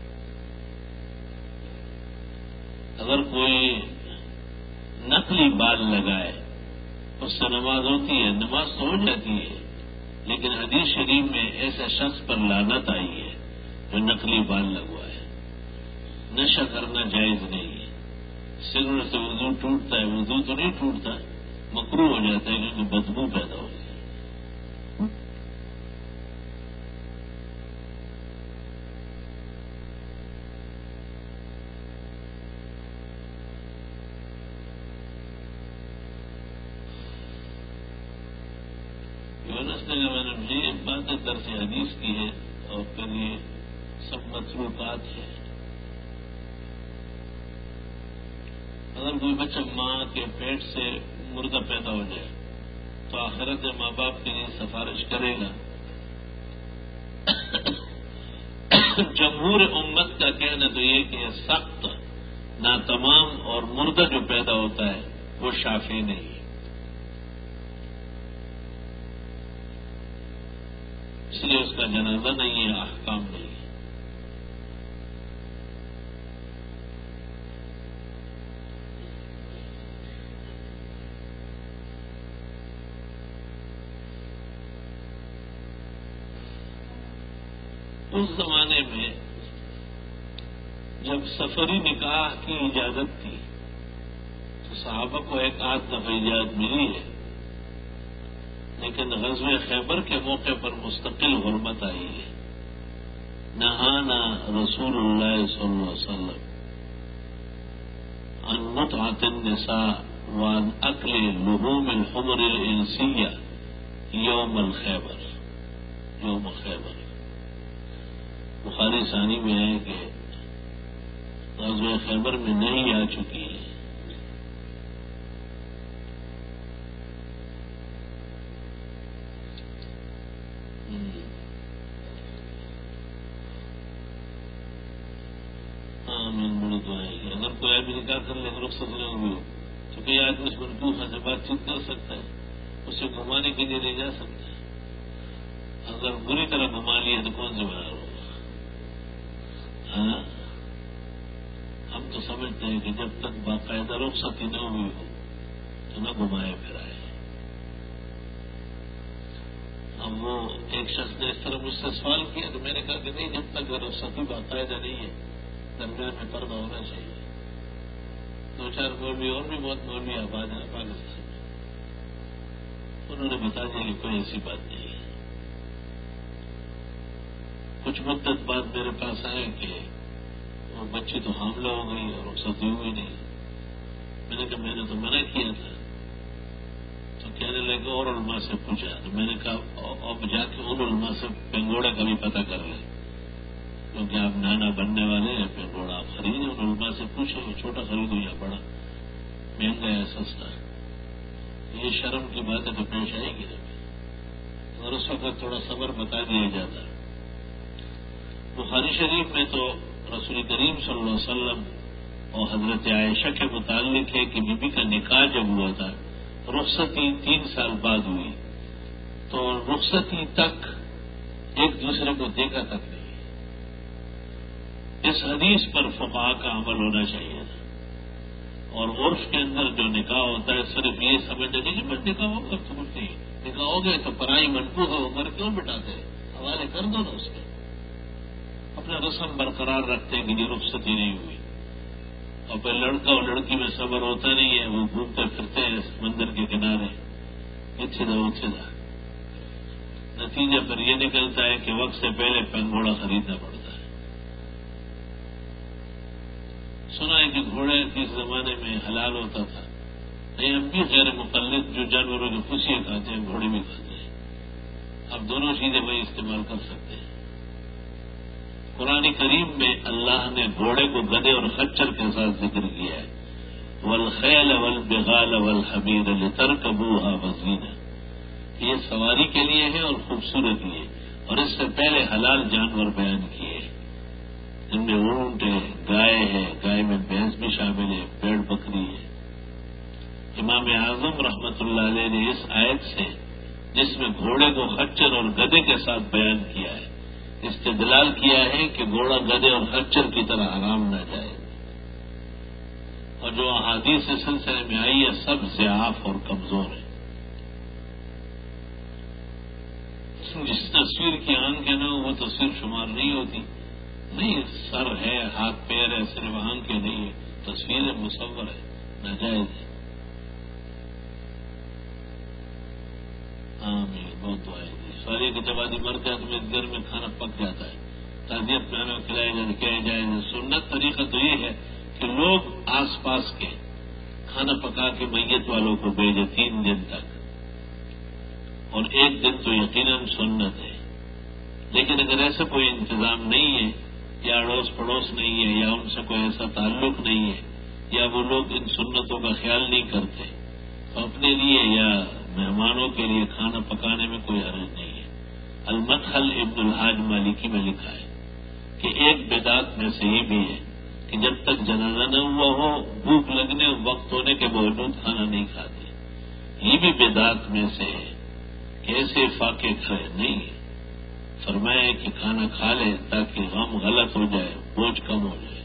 اگر کوئی نقلی بال لگائے اس سے نماز ہوتی ہے، نماز تو ہو جاتی ہے، لیکن حدیث شریف میں ایسے شخص پر لعنت آئی ہے جو نقلی بال لگوائے۔ نشہ کرنا جائز نہیں ہے، سگریٹ سے وضو ٹوٹتا ہے، وضو تو نہیں ٹوٹتا، مکروہ ہو جاتا ہے کیونکہ بدبو پیدا ہوتی ہے۔ میں نے یہ باتیں درس حدیث کی ہے اور پھر یہ سب مطلوبات ہے۔ اگر کوئی بچہ ماں کے پیٹ سے مردہ پیدا ہو جائے تو آخرت ماں باپ کے لیے سفارش کرے گا۔ جمہور امت کا کہنا تو یہ کہ سخت ناتمام اور مردہ جو پیدا ہوتا ہے وہ شافی نہیں ہے، اس لیے اس کا جنازہ نہیں ہے، احکام نہیں ہے۔ اس زمانے میں جب سفری نکاح کی اجازت تھی تو صحابہ کو ایک آدھ دفعہ اجازت ملی ہے، لیکن غزوہ خیبر کے موقع پر مستقل حرمت آئی ہے۔ نہانا رسول اللہ صلی اللہ علیہ وسلم عن متعة النساء وعن اکل لحوم الحمر الانسیہ یوم الخیبر، یوم خیبر۔ بخاری ثانی میں ہے کہ غزوہ خیبر میں نہیں آ چکی ہے۔ بڑی دعائیں ہیں، اگر کوئی آدمی نکاح کر لے رخصت لے ہوئی ہو تو کئی آدمی اس منقوفہ سے بات چیت کر سکتا ہے، اسے گھمانے کے لیے لے جا سکتا ہے۔ اگر بری طرح گھما لیا تو کون ذمہ دار ہوگا؟ ہاں، ہم تو سمجھتے ہیں کہ جب تک باقاعدہ رخصت ہی نہ ہوئی ہو تو نہ گھمائے پھرائے۔ اب وہ ایک شخص نے اس طرح مجھ سے سوال کیا تو میں نے کہا کہ نہیں، جب تک رخصتی باقاعدہ نہیں ہے درمیان میں پردہ ہونا چاہیے۔ دو چار مولوی اور بھی بہت مولوی آباد ہیں پاکستان میں، انہوں نے بتا دیا کہ کوئی ایسی بات نہیں ہے۔ کچھ مدت بعد میرے پاس آئے کہ وہ بچی تو حاملہ ہو گئی اور رخصتی ہوئی نہیں۔ میں نے کہا میں نے تو منع کیا تھا، تو کہنے لگے اور علماء سے پوچھا، تو میں نے کہا اب جا کے ان علماء سے پنگوڑا کا بھی پتہ کر لیں، کیونکہ آپ نانا بننے والے ہیں، پنگوڑا آپ خریدیں، ان علماء سے پوچھیں وہ چھوٹا خریدو یا بڑا، مہنگا یا سستا۔ یہ شرم کی بات ہے تو پیش آئے گی نا، اور اس وقت تھوڑا صبر بتا دیا جاتا ہے۔ بخاری شریف میں تو رسول کریم صلی اللہ علیہ وسلم اور حضرت عائشہ کے متعلق ہے کہ بی بی کا نکاح جب ہوا تھا رخصتی 3 سال بعد ہوئی، تو رخصتی تک ایک دوسرے کو دیکھا تک نہیں۔ اس حدیث پر فقہاء کا عمل ہونا چاہیے تھا، اور عرف کے اندر جو نکاح ہوتا ہے صرف یہ سمجھنے نہیں کہ بس نکاح ہوگا تو کچھ نہیں، نکاح ہو گئے تو پرائی منقوص ہو عمر کیوں بٹاتے ہیں، حوالے کر دو نا اس کے، اپنا رسم برقرار رکھتے ہیں کہ یہ رخصتی نہیں ہوئی۔ اور پھر لڑکا اور لڑکی میں صبر ہوتا نہیں ہے، وہ گھومتے پھرتے ہیں سمندر کے کنارے، اتھدا نتیجہ پھر یہ نکلتا ہے کہ وقت سے پہلے گھوڑا خریدنا پڑتا ہے۔ سنا ہے کہ گھوڑے کس زمانے میں حلال ہوتا تھا، نہیں ہم بھی غیر مقلد جو جانوروں کی خوشیاں کھاتے ہیں گھوڑے بھی کھاتے ہیں، اب دونوں چیزیں وہی استعمال کر سکتے ہیں۔ قرآن کریم میں اللہ نے گھوڑے کو گدھے اور خچر کے ساتھ ذکر کیا ہے، والخیل والبغال والحمیر لترکبوها وزینہ، یہ سواری کے لیے ہے اور خوبصورت لیے، اور اس سے پہلے حلال جانور بیان کیے، جن میں اونٹ ہے، گائے ہے، گائے میں بھینس بھی شامل ہے، بھیڑ بکری ہے۔ امام اعظم رحمت اللہ علیہ نے اس آیت سے جس میں گھوڑے کو خچر اور گدھے کے ساتھ بیان کیا ہے استدلال کیا ہے کہ گھوڑا گدھے اور خچر کی طرح حرام نہ جائے، اور جو احادیث اس سلسلے میں آئی ہے سب ضعاف اور کمزور ہے۔ جس تصویر کی آنکھ ہے نا وہ تصویر شمار نہیں ہوتی، نہیں سر ہے، ہاتھ پیر ہے، صرف آنکھیں نہیں ہے، تصویر مصور ہے، ناجائز ہے۔ آمین، بہت دعائیں دی سواری کے جب آدمی مر جائے تو میرے گھر میں کھانا پک جاتا ہے، تعزیت میں ہمیں کھلایا جائے کیا جائے۔ سنت طریقہ تو یہ ہے کہ لوگ آس پاس کے کھانا پکا کے میت والوں کو بھیجے 3 دن تک، اور 1 دن تو یقیناً سنت ہے، لیکن اگر ایسا کوئی انتظام نہیں ہے یا اڑوس پڑوس نہیں ہے یا ان سے کوئی ایسا تعلق نہیں ہے یا وہ لوگ ان سنتوں کا خیال نہیں کرتے تو اپنے لیے یا مہمانوں کے لیے کھانا پکانے میں کوئی حرج نہیں ہے۔ المدخل ابن الحاج مالکی میں لکھا ہے کہ ایک بدعت میں سے یہ بھی ہے کہ جب تک جنازہ نہ ہوا ہو بھوک لگنے اور وقت ہونے کے باوجود کھانا نہیں کھاتے، یہ بھی بدعت میں سے ہے کہ ایسے فاقے کھڑے نہیں ہے۔ فرمایا کہ کھانا کھا لے تاکہ غم غلط ہو جائے، بوجھ کم ہو جائے۔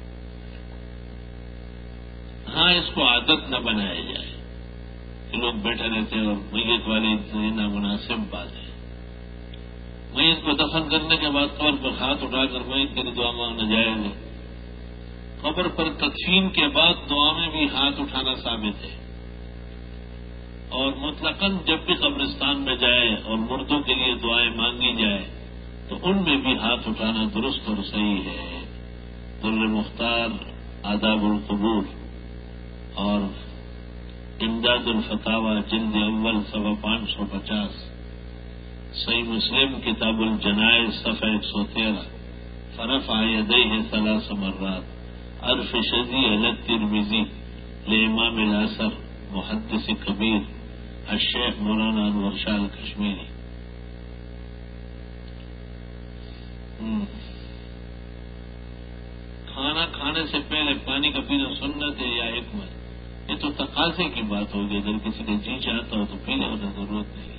ہاں اس کو عادت نہ بنایا جائے کہ لوگ بیٹھے رہتے ہیں اور میت والی نامناسب بات ہے۔ میت کو دفن کرنے کے بعد قبر پر ہاتھ اٹھا کر میت کے لیے دعا مانگنا جائز ہے۔ قبر پر تدفین کے بعد دعا میں بھی ہاتھ اٹھانا ثابت ہے، اور مطلقاً جب بھی قبرستان میں جائے اور مردوں کے لیے دعائیں مانگی جائے تو ان میں بھی ہاتھ اٹھانا درست اور صحیح ہے۔ در مختار آداب القبور اور امداد الفتاوی جلد اول صفحہ 550، صحیح مسلم کتاب الجنائز صفحہ 113، فرفع یدیہ 3 مرات، عرف شذی علی الترمذی لامام الاثر محدث کبیر الشیخ مولانا انور شاہ کشمیری۔ کھانا کھانے سے پہلے پانی کا پینا سنت ہے یا حکمت؟ یہ تو تقاضے کی بات ہوگی، اگر کسی نے جی چاہتا ہو تو پینے کی ضرورت نہیں۔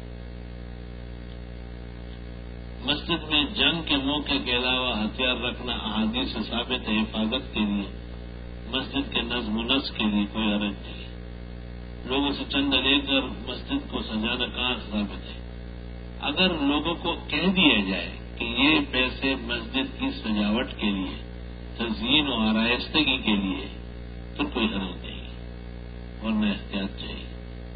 مسجد میں جنگ کے موقع کے علاوہ ہتھیار رکھنا احادیث سے ثابت ہے، حفاظت کے لیے، مسجد کے نظم و نسق کے لیے کوئی حرج نہیں۔ لوگوں سے چندہ لے کر مسجد کو سجانا کہاں ثابت ہے؟ اگر لوگوں کو کہہ دیا جائے کہ یہ پیسے مسجد کی سجاوٹ کے لیے، تزئین و آرائستگی کے لیے، تو کوئی حرج نہیں، ورنہ احتیاط چاہیے۔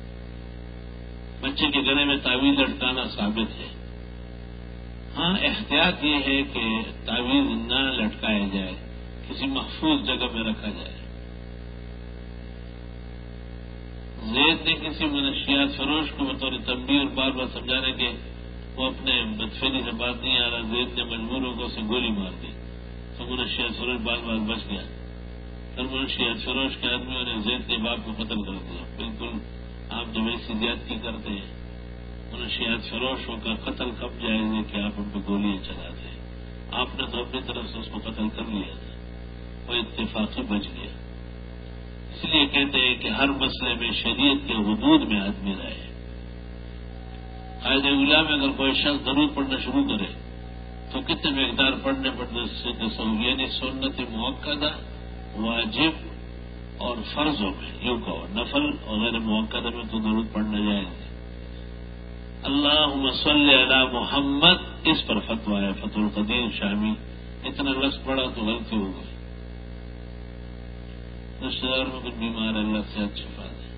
بچے کے گلے میں تعویذ لٹکانا ثابت ہے۔ ہاں احتیاط یہ ہے کہ تعویذ نہ لٹکایا جائے، کسی محفوظ جگہ میں رکھا جائے۔ زید نے کسی منشیات فروش کو بطور تنبیہ اور بار بار سمجھانے کے وہ اپنے بدفعلی سے بات نہیں آ رہا، زید نے مجبور ہو کر اسے گولی مار دی تو منشیات فروش بار بار بچ گیا۔ پھر منشیات فروش کے آدمیوں نے زید کے باپ کو قتل کر دیا، بالکل عام آپ جب ایسی زیادتی کرتے ہیں منشیات فروش ہو کر قتل کب جائز ہے کہ آپ ان پہ گولیاں چلاتے ہیں؟ آپ نے تو اپنی طرف سے اس کو قتل کر لیا تھا، وہ اتفاقی بچ گیا۔ اس لیے کہتے ہیں کہ ہر مسئلے میں شریعت کے حدود میں آدمی رہے۔ قاعدہ اولیاء میں اگر کوئی شخص درود پڑھنا شروع کرے تو کتنے مقدار پڑھنے پڑتے، یعنی سنت موقدہ، واجب اور فرضوں میں، یوں کہو نفل اور غیر موقدہ میں تو درود پڑھنا جائز ہے۔ اللہم صلی علی محمد اس پر فتویٰ ہے فتح القدیر شامی، اتنا لفظ پڑھا تو غلطی ہو گئی۔ رشتے دار میں کچھ بیمار ہے، اللہ سے اچھی بات ہے۔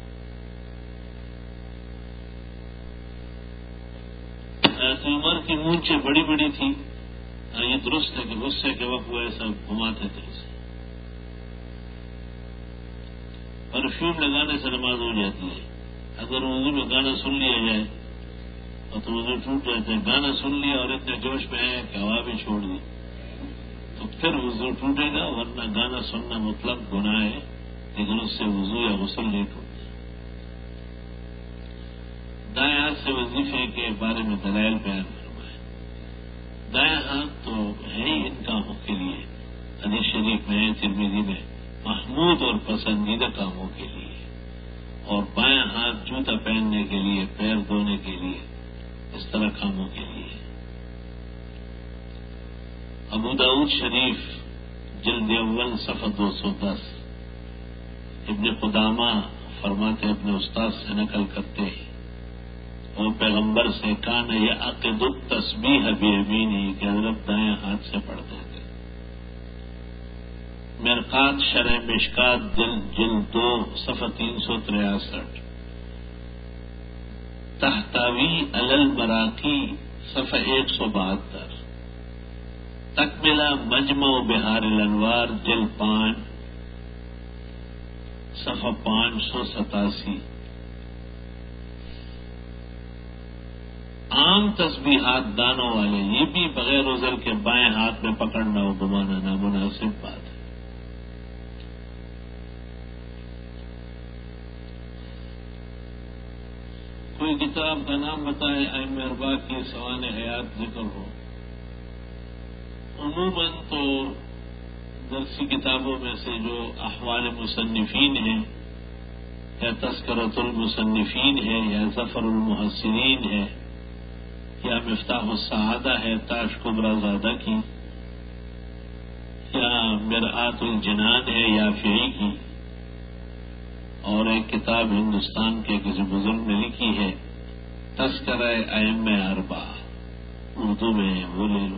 عمر کی مونچھیں بڑی بڑی تھی، یہ درست ہے کہ غصے کے وقت وہ ایسا گھماتے تھے اسے۔ پرفیوم لگانے سے نماز ہو جاتی ہے، اگر وضو میں گانا سن لیا جائے اور تو وضو ٹوٹ جاتا ہے۔ گانا سن لیا اور اتنے جوش میں آیا کہ ہوا بھی چھوڑ دی تو پھر وضو ٹوٹے گا، ورنہ گانا سننا مطلق گناہ ہے، لیکن اس سے وضو یا غسل نہیں ٹوٹتا۔ دائیں ہاتھ سے وظیفے کے بارے میں دلائل بیان فرمائے۔ دائیں ہاتھ تو ہے ہی ان کاموں کے لیے، حدیث شریف میں ہے ترمذی میں، محمود اور پسندیدہ کاموں کے لیے، اور بائیں ہاتھ جوتا پہننے کے لیے، پیر دھونے کے لیے، اس طرح کاموں کے لیے۔ ابو داؤد شریف جلد اول صفحہ 210، ابن قدامہ فرماتے اپنے استاد سے نقل کرتے ہیں، وہ پیغمبر سے کان یعقد التسبیح بیمینہ کہ حضرت دائیں ہاتھ سے پڑھتے تھے۔ مرقات شرح مشکات جلد 2 صفحہ 363، تحتاوی علی المراقی صفحہ 172، تکملہ مجمع بہار الانوار جلد 5 صفحہ 587۔ عام تسبیحات دانوں والے، یہ بھی بغیر عذر کے بائیں ہاتھ میں پکڑنا و گھمانا نامناسب بات ہے۔ کوئی کتاب کا نام بتائے ائمہ اربعہ کی سوانح حیات ذکر ہو۔ عموماً تو درسی کتابوں میں سے جو احوال مصنفین ہیں، یا تذکرۃ المصنفین ہے، یا ظفر المحسنین ہے، یا مفتاح السعادہ ہے تاش کبرا زادہ کی، یا مرآت الجنان ہے یافعی کی، اور ایک کتاب ہندوستان کے کسی بزرگ نے لکھی ہے تذکرہ ائمہ اربعہ، اردو میں ہے، وہ لے لو۔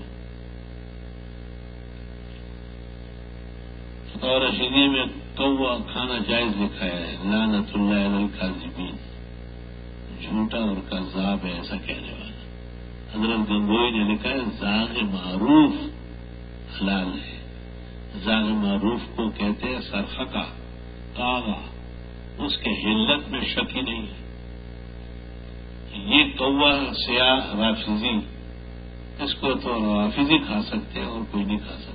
اور رشیدیہ میں کوا کھانا جائز لکھایا ہے، لعنت اللہ علی الکاذبین، جھوٹا اور کذاب ہے ایسا کہنے والا۔ حضرت گنگوئی نے لکھا ہے زاغ معروف حلال ہے۔ زاغ معروف کو کہتے ہیں سرخکا، کاغا، اس کے حلت میں شک ہی نہیں ہے۔ یہ کوا سیاہ رافضی، اس کو تو رافضی کھا سکتے ہیں اور کوئی نہیں کھا سکتے۔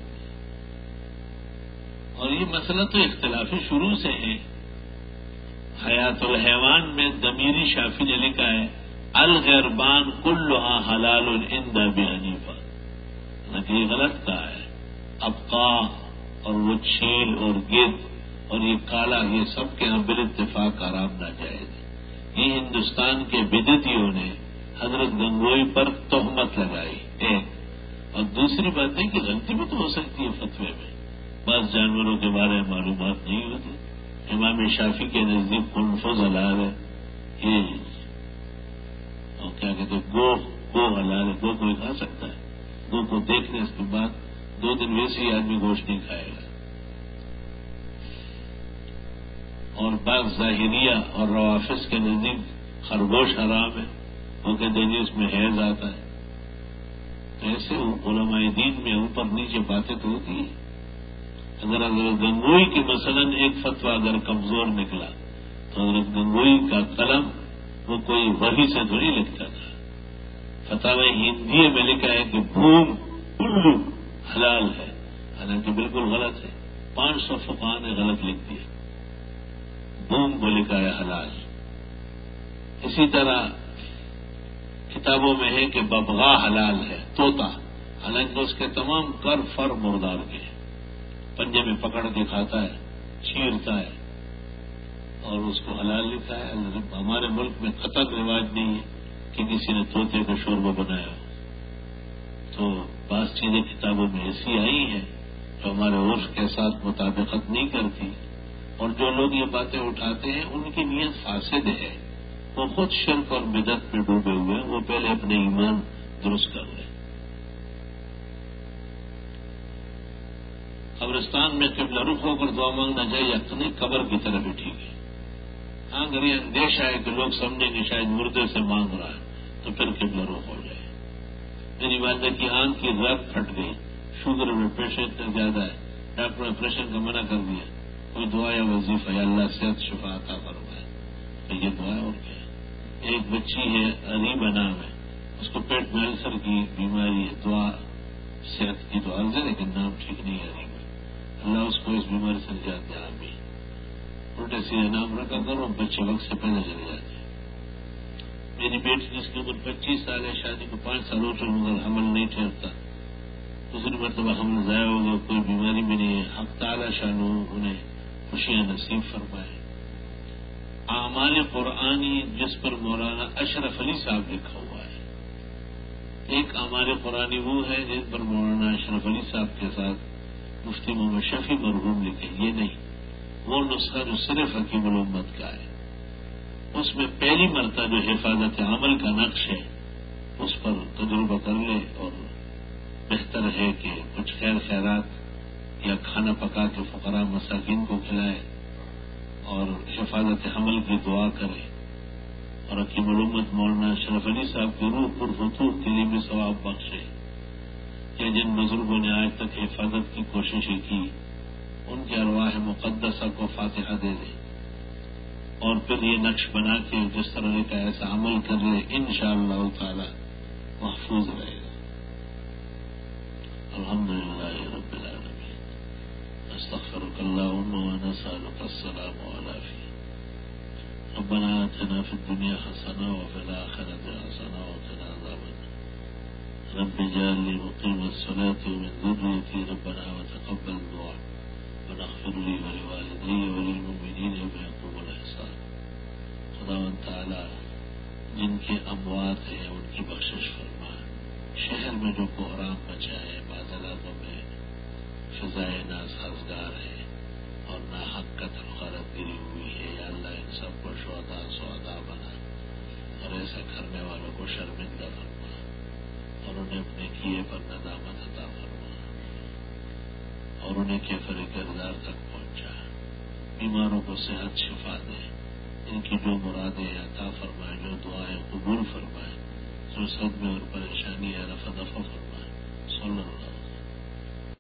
اور یہ مسئلہ تو اختلافی شروع سے ہے۔ حیات الحیوان میں ضمیری شافعی نے لکھا ہے الغربان کلھا حلال عند ابی حنیفہ، لیکن یہ غلط کہا ہے۔ ابقا اور وہ چھیل اور گرد اور یہ کالا، یہ سب کے یہاں بالاتفاق حرام ناجائز ہے۔ یہ ہندوستان کے بدعتیوں نے حضرت گنگوئی پر تہمت لگائی، ایک، اور دوسری بات ہے کہ غلطی بھی تو ہو سکتی ہے فتوے میں، بعض جانوروں کے بارے میں معلومات نہیں ہوتی۔ امام شافعی کے نزدیک قنفذ حلال ہے، یہ اور کیا کہتے ہیں گو حلال ہے، گو کوئی کھا سکتا ہے؟ گو کو دیکھنے اس کے بعد 2 دن ویسے ہی آدمی گوشت نہیں کھائے گا۔ اور بعض ظاہریہ اور روافظ کے نزدیک خرگوش حرام ہے، وہ کہتے ہیں اس میں حیض آتا ہے۔ تو ایسے علماء دین میں اوپر نیچے باتیں تو ہوتی ہیں۔ اگر حضرت گنگوئی کی مثلاً ایک فتویٰ اگر کمزور نکلا تو حضرت گنگوئی کا قلم وہ کوئی وحی سے تھوڑی لکھتا تھا۔ فتاوی ہندی میں لکھا ہے کہ بھوم الو حلال ہے، حالانکہ بالکل غلط ہے۔ 500 فقہاء نے غلط لکھ دیا، بھوم کو لکھا ہے حلال۔ اسی طرح کتابوں میں ہے کہ ببغا حلال ہے، طوطا، حالانکہ اس کے تمام کر فر مردار کے پنجے میں پکڑ کے کھاتا ہے، چیرتا ہے، اور اس کو حلال لکھا ہے۔ ہمارے ملک میں قطع رواج نہیں ہے کہ کسی نے طوطے کا شوربہ بنایا، تو بعض چیزیں کتابوں میں ایسی آئی ہیں جو ہمارے عرف کے ساتھ مطابقت نہیں کرتی، اور جو لوگ یہ باتیں اٹھاتے ہیں ان کی نیت فاسد ہے، وہ خود شرک اور بدعت میں ڈوبے ہوئے ہیں، وہ پہلے اپنے ایمان درست کر لیں۔ قبرستان میں قبلہ رخ ہو کر دعا مانگنا چاہیے، اپنی قبر کی طرف ہی ٹھیک ہے۔ ہاں اگر یہ اندیشہ ہے کہ لوگ سمجھیں کہ شاید مردے سے مانگ رہا ہے تو پھر قبلہ رخ ہو جائے۔ میری والدہ کی آنکھ کی رگ پھٹ گئی، شوگر اور پریشر اتنا زیادہ ہے، ڈاکٹر نے آپریشن کا منع کر دیا، کوئی دعا یا وظیفہ یا اللہ صحت شفا عطا فرمائے، تو یہ دعا ہے اور کیا ہے۔ ایک بچی ہے، عریبہ نام ہے، اس کو پیٹ میں السر کی بیماری ہے، دعا صحت کی دعا ہے، لیکن نام ٹھیک نہیں ہے، عریبہ، اللہ اس کو اس بیماری سے نجات دے، آمین۔ الٹے سیدھے نام رکھا کرو، بچے وقت سے پہلے چلے جاتے ہیں۔ میری بیٹی جس کی عمر 25 سال ہے، شادی کو 5 سال ہو چکے مگر حمل نہیں ٹھہرتا، دوسری مرتبہ حمل ضائع ہو گیا، کوئی بیماری بھی نہیں ہے، حق تعالی شان انہیں خوشیاں نصیب فرمائے۔ اعمال قرآنی جس پر مولانا اشرف علی صاحب لکھا ہوا ہے، ایک اعمال قرآنی وہ ہے جن پر مولانا اشرف علی صاحب کے ساتھ مفتی محمد شفیع مرحوم لکھے، یہ نہیں، وہ نسخہ جو صرف حکیم الامت کا ہے، اس میں پہلی مرتبہ جو حفاظت عمل کا نقش ہے اس پر تجربہ کر لے، اور بہتر ہے کہ کچھ خیر خیرات یا کھانا پکا کے فقراء مساکین کو کھلائے اور حفاظت حمل کی دعا کرے، اور حکیم الامت مولانا اشرف علی صاحب کی روح پر فتوح کے لیے بھی ثواب بخشے، کہ جن بزرگوں نے آج تک حفاظت کی کوششیں کی ان کے ارواح مقدسہ کو فاتحہ دے دے، اور پھر یہ نقش بنا کے جس طرح کا ایسا عمل کر لے، انشاءاللہ تعالی محفوظ رہے گا۔ الحمدللہ رب العالمین، استغفرک اللہم ونسألک السلام علیک۔ ربنا آتنا فی الدنیا حسنہ وفی الآخرۃ حسنہ وقنا عذاب النار۔ رب اجعلنی مقیم الصلاۃ ومن ذریتی ربنا وتقبل دعاء واغفر لی ولوالدی وللمؤمنین یوم یقوم الحساب۔ خداوند تعالی جن کے اموات ہیں ان کی بخشش فرما، شہر میں جو کوحرام مچا ہے، بعض علاقوں میں فضائے ناسازگار ہے اور ناحق قتل غارت گری ہوئی ہے، یا اللہ ان سب کو شہداء سعداء بنا، اور ایسا کرنے والوں کو شرمندہ فرما، اور انہیں اپنے کیے پر ندامت عطا فرما، اور انہیں کیفر کردار تک پہنچا، بیماروں کو صحت شفا دے، ان کی جو مرادیں عطا فرمائے، جو دعائیں قبول فرمائے، جو صدمے اور پریشانی ہے رفع دفع فرمائے۔ صلی اللہ علیہ وسلم۔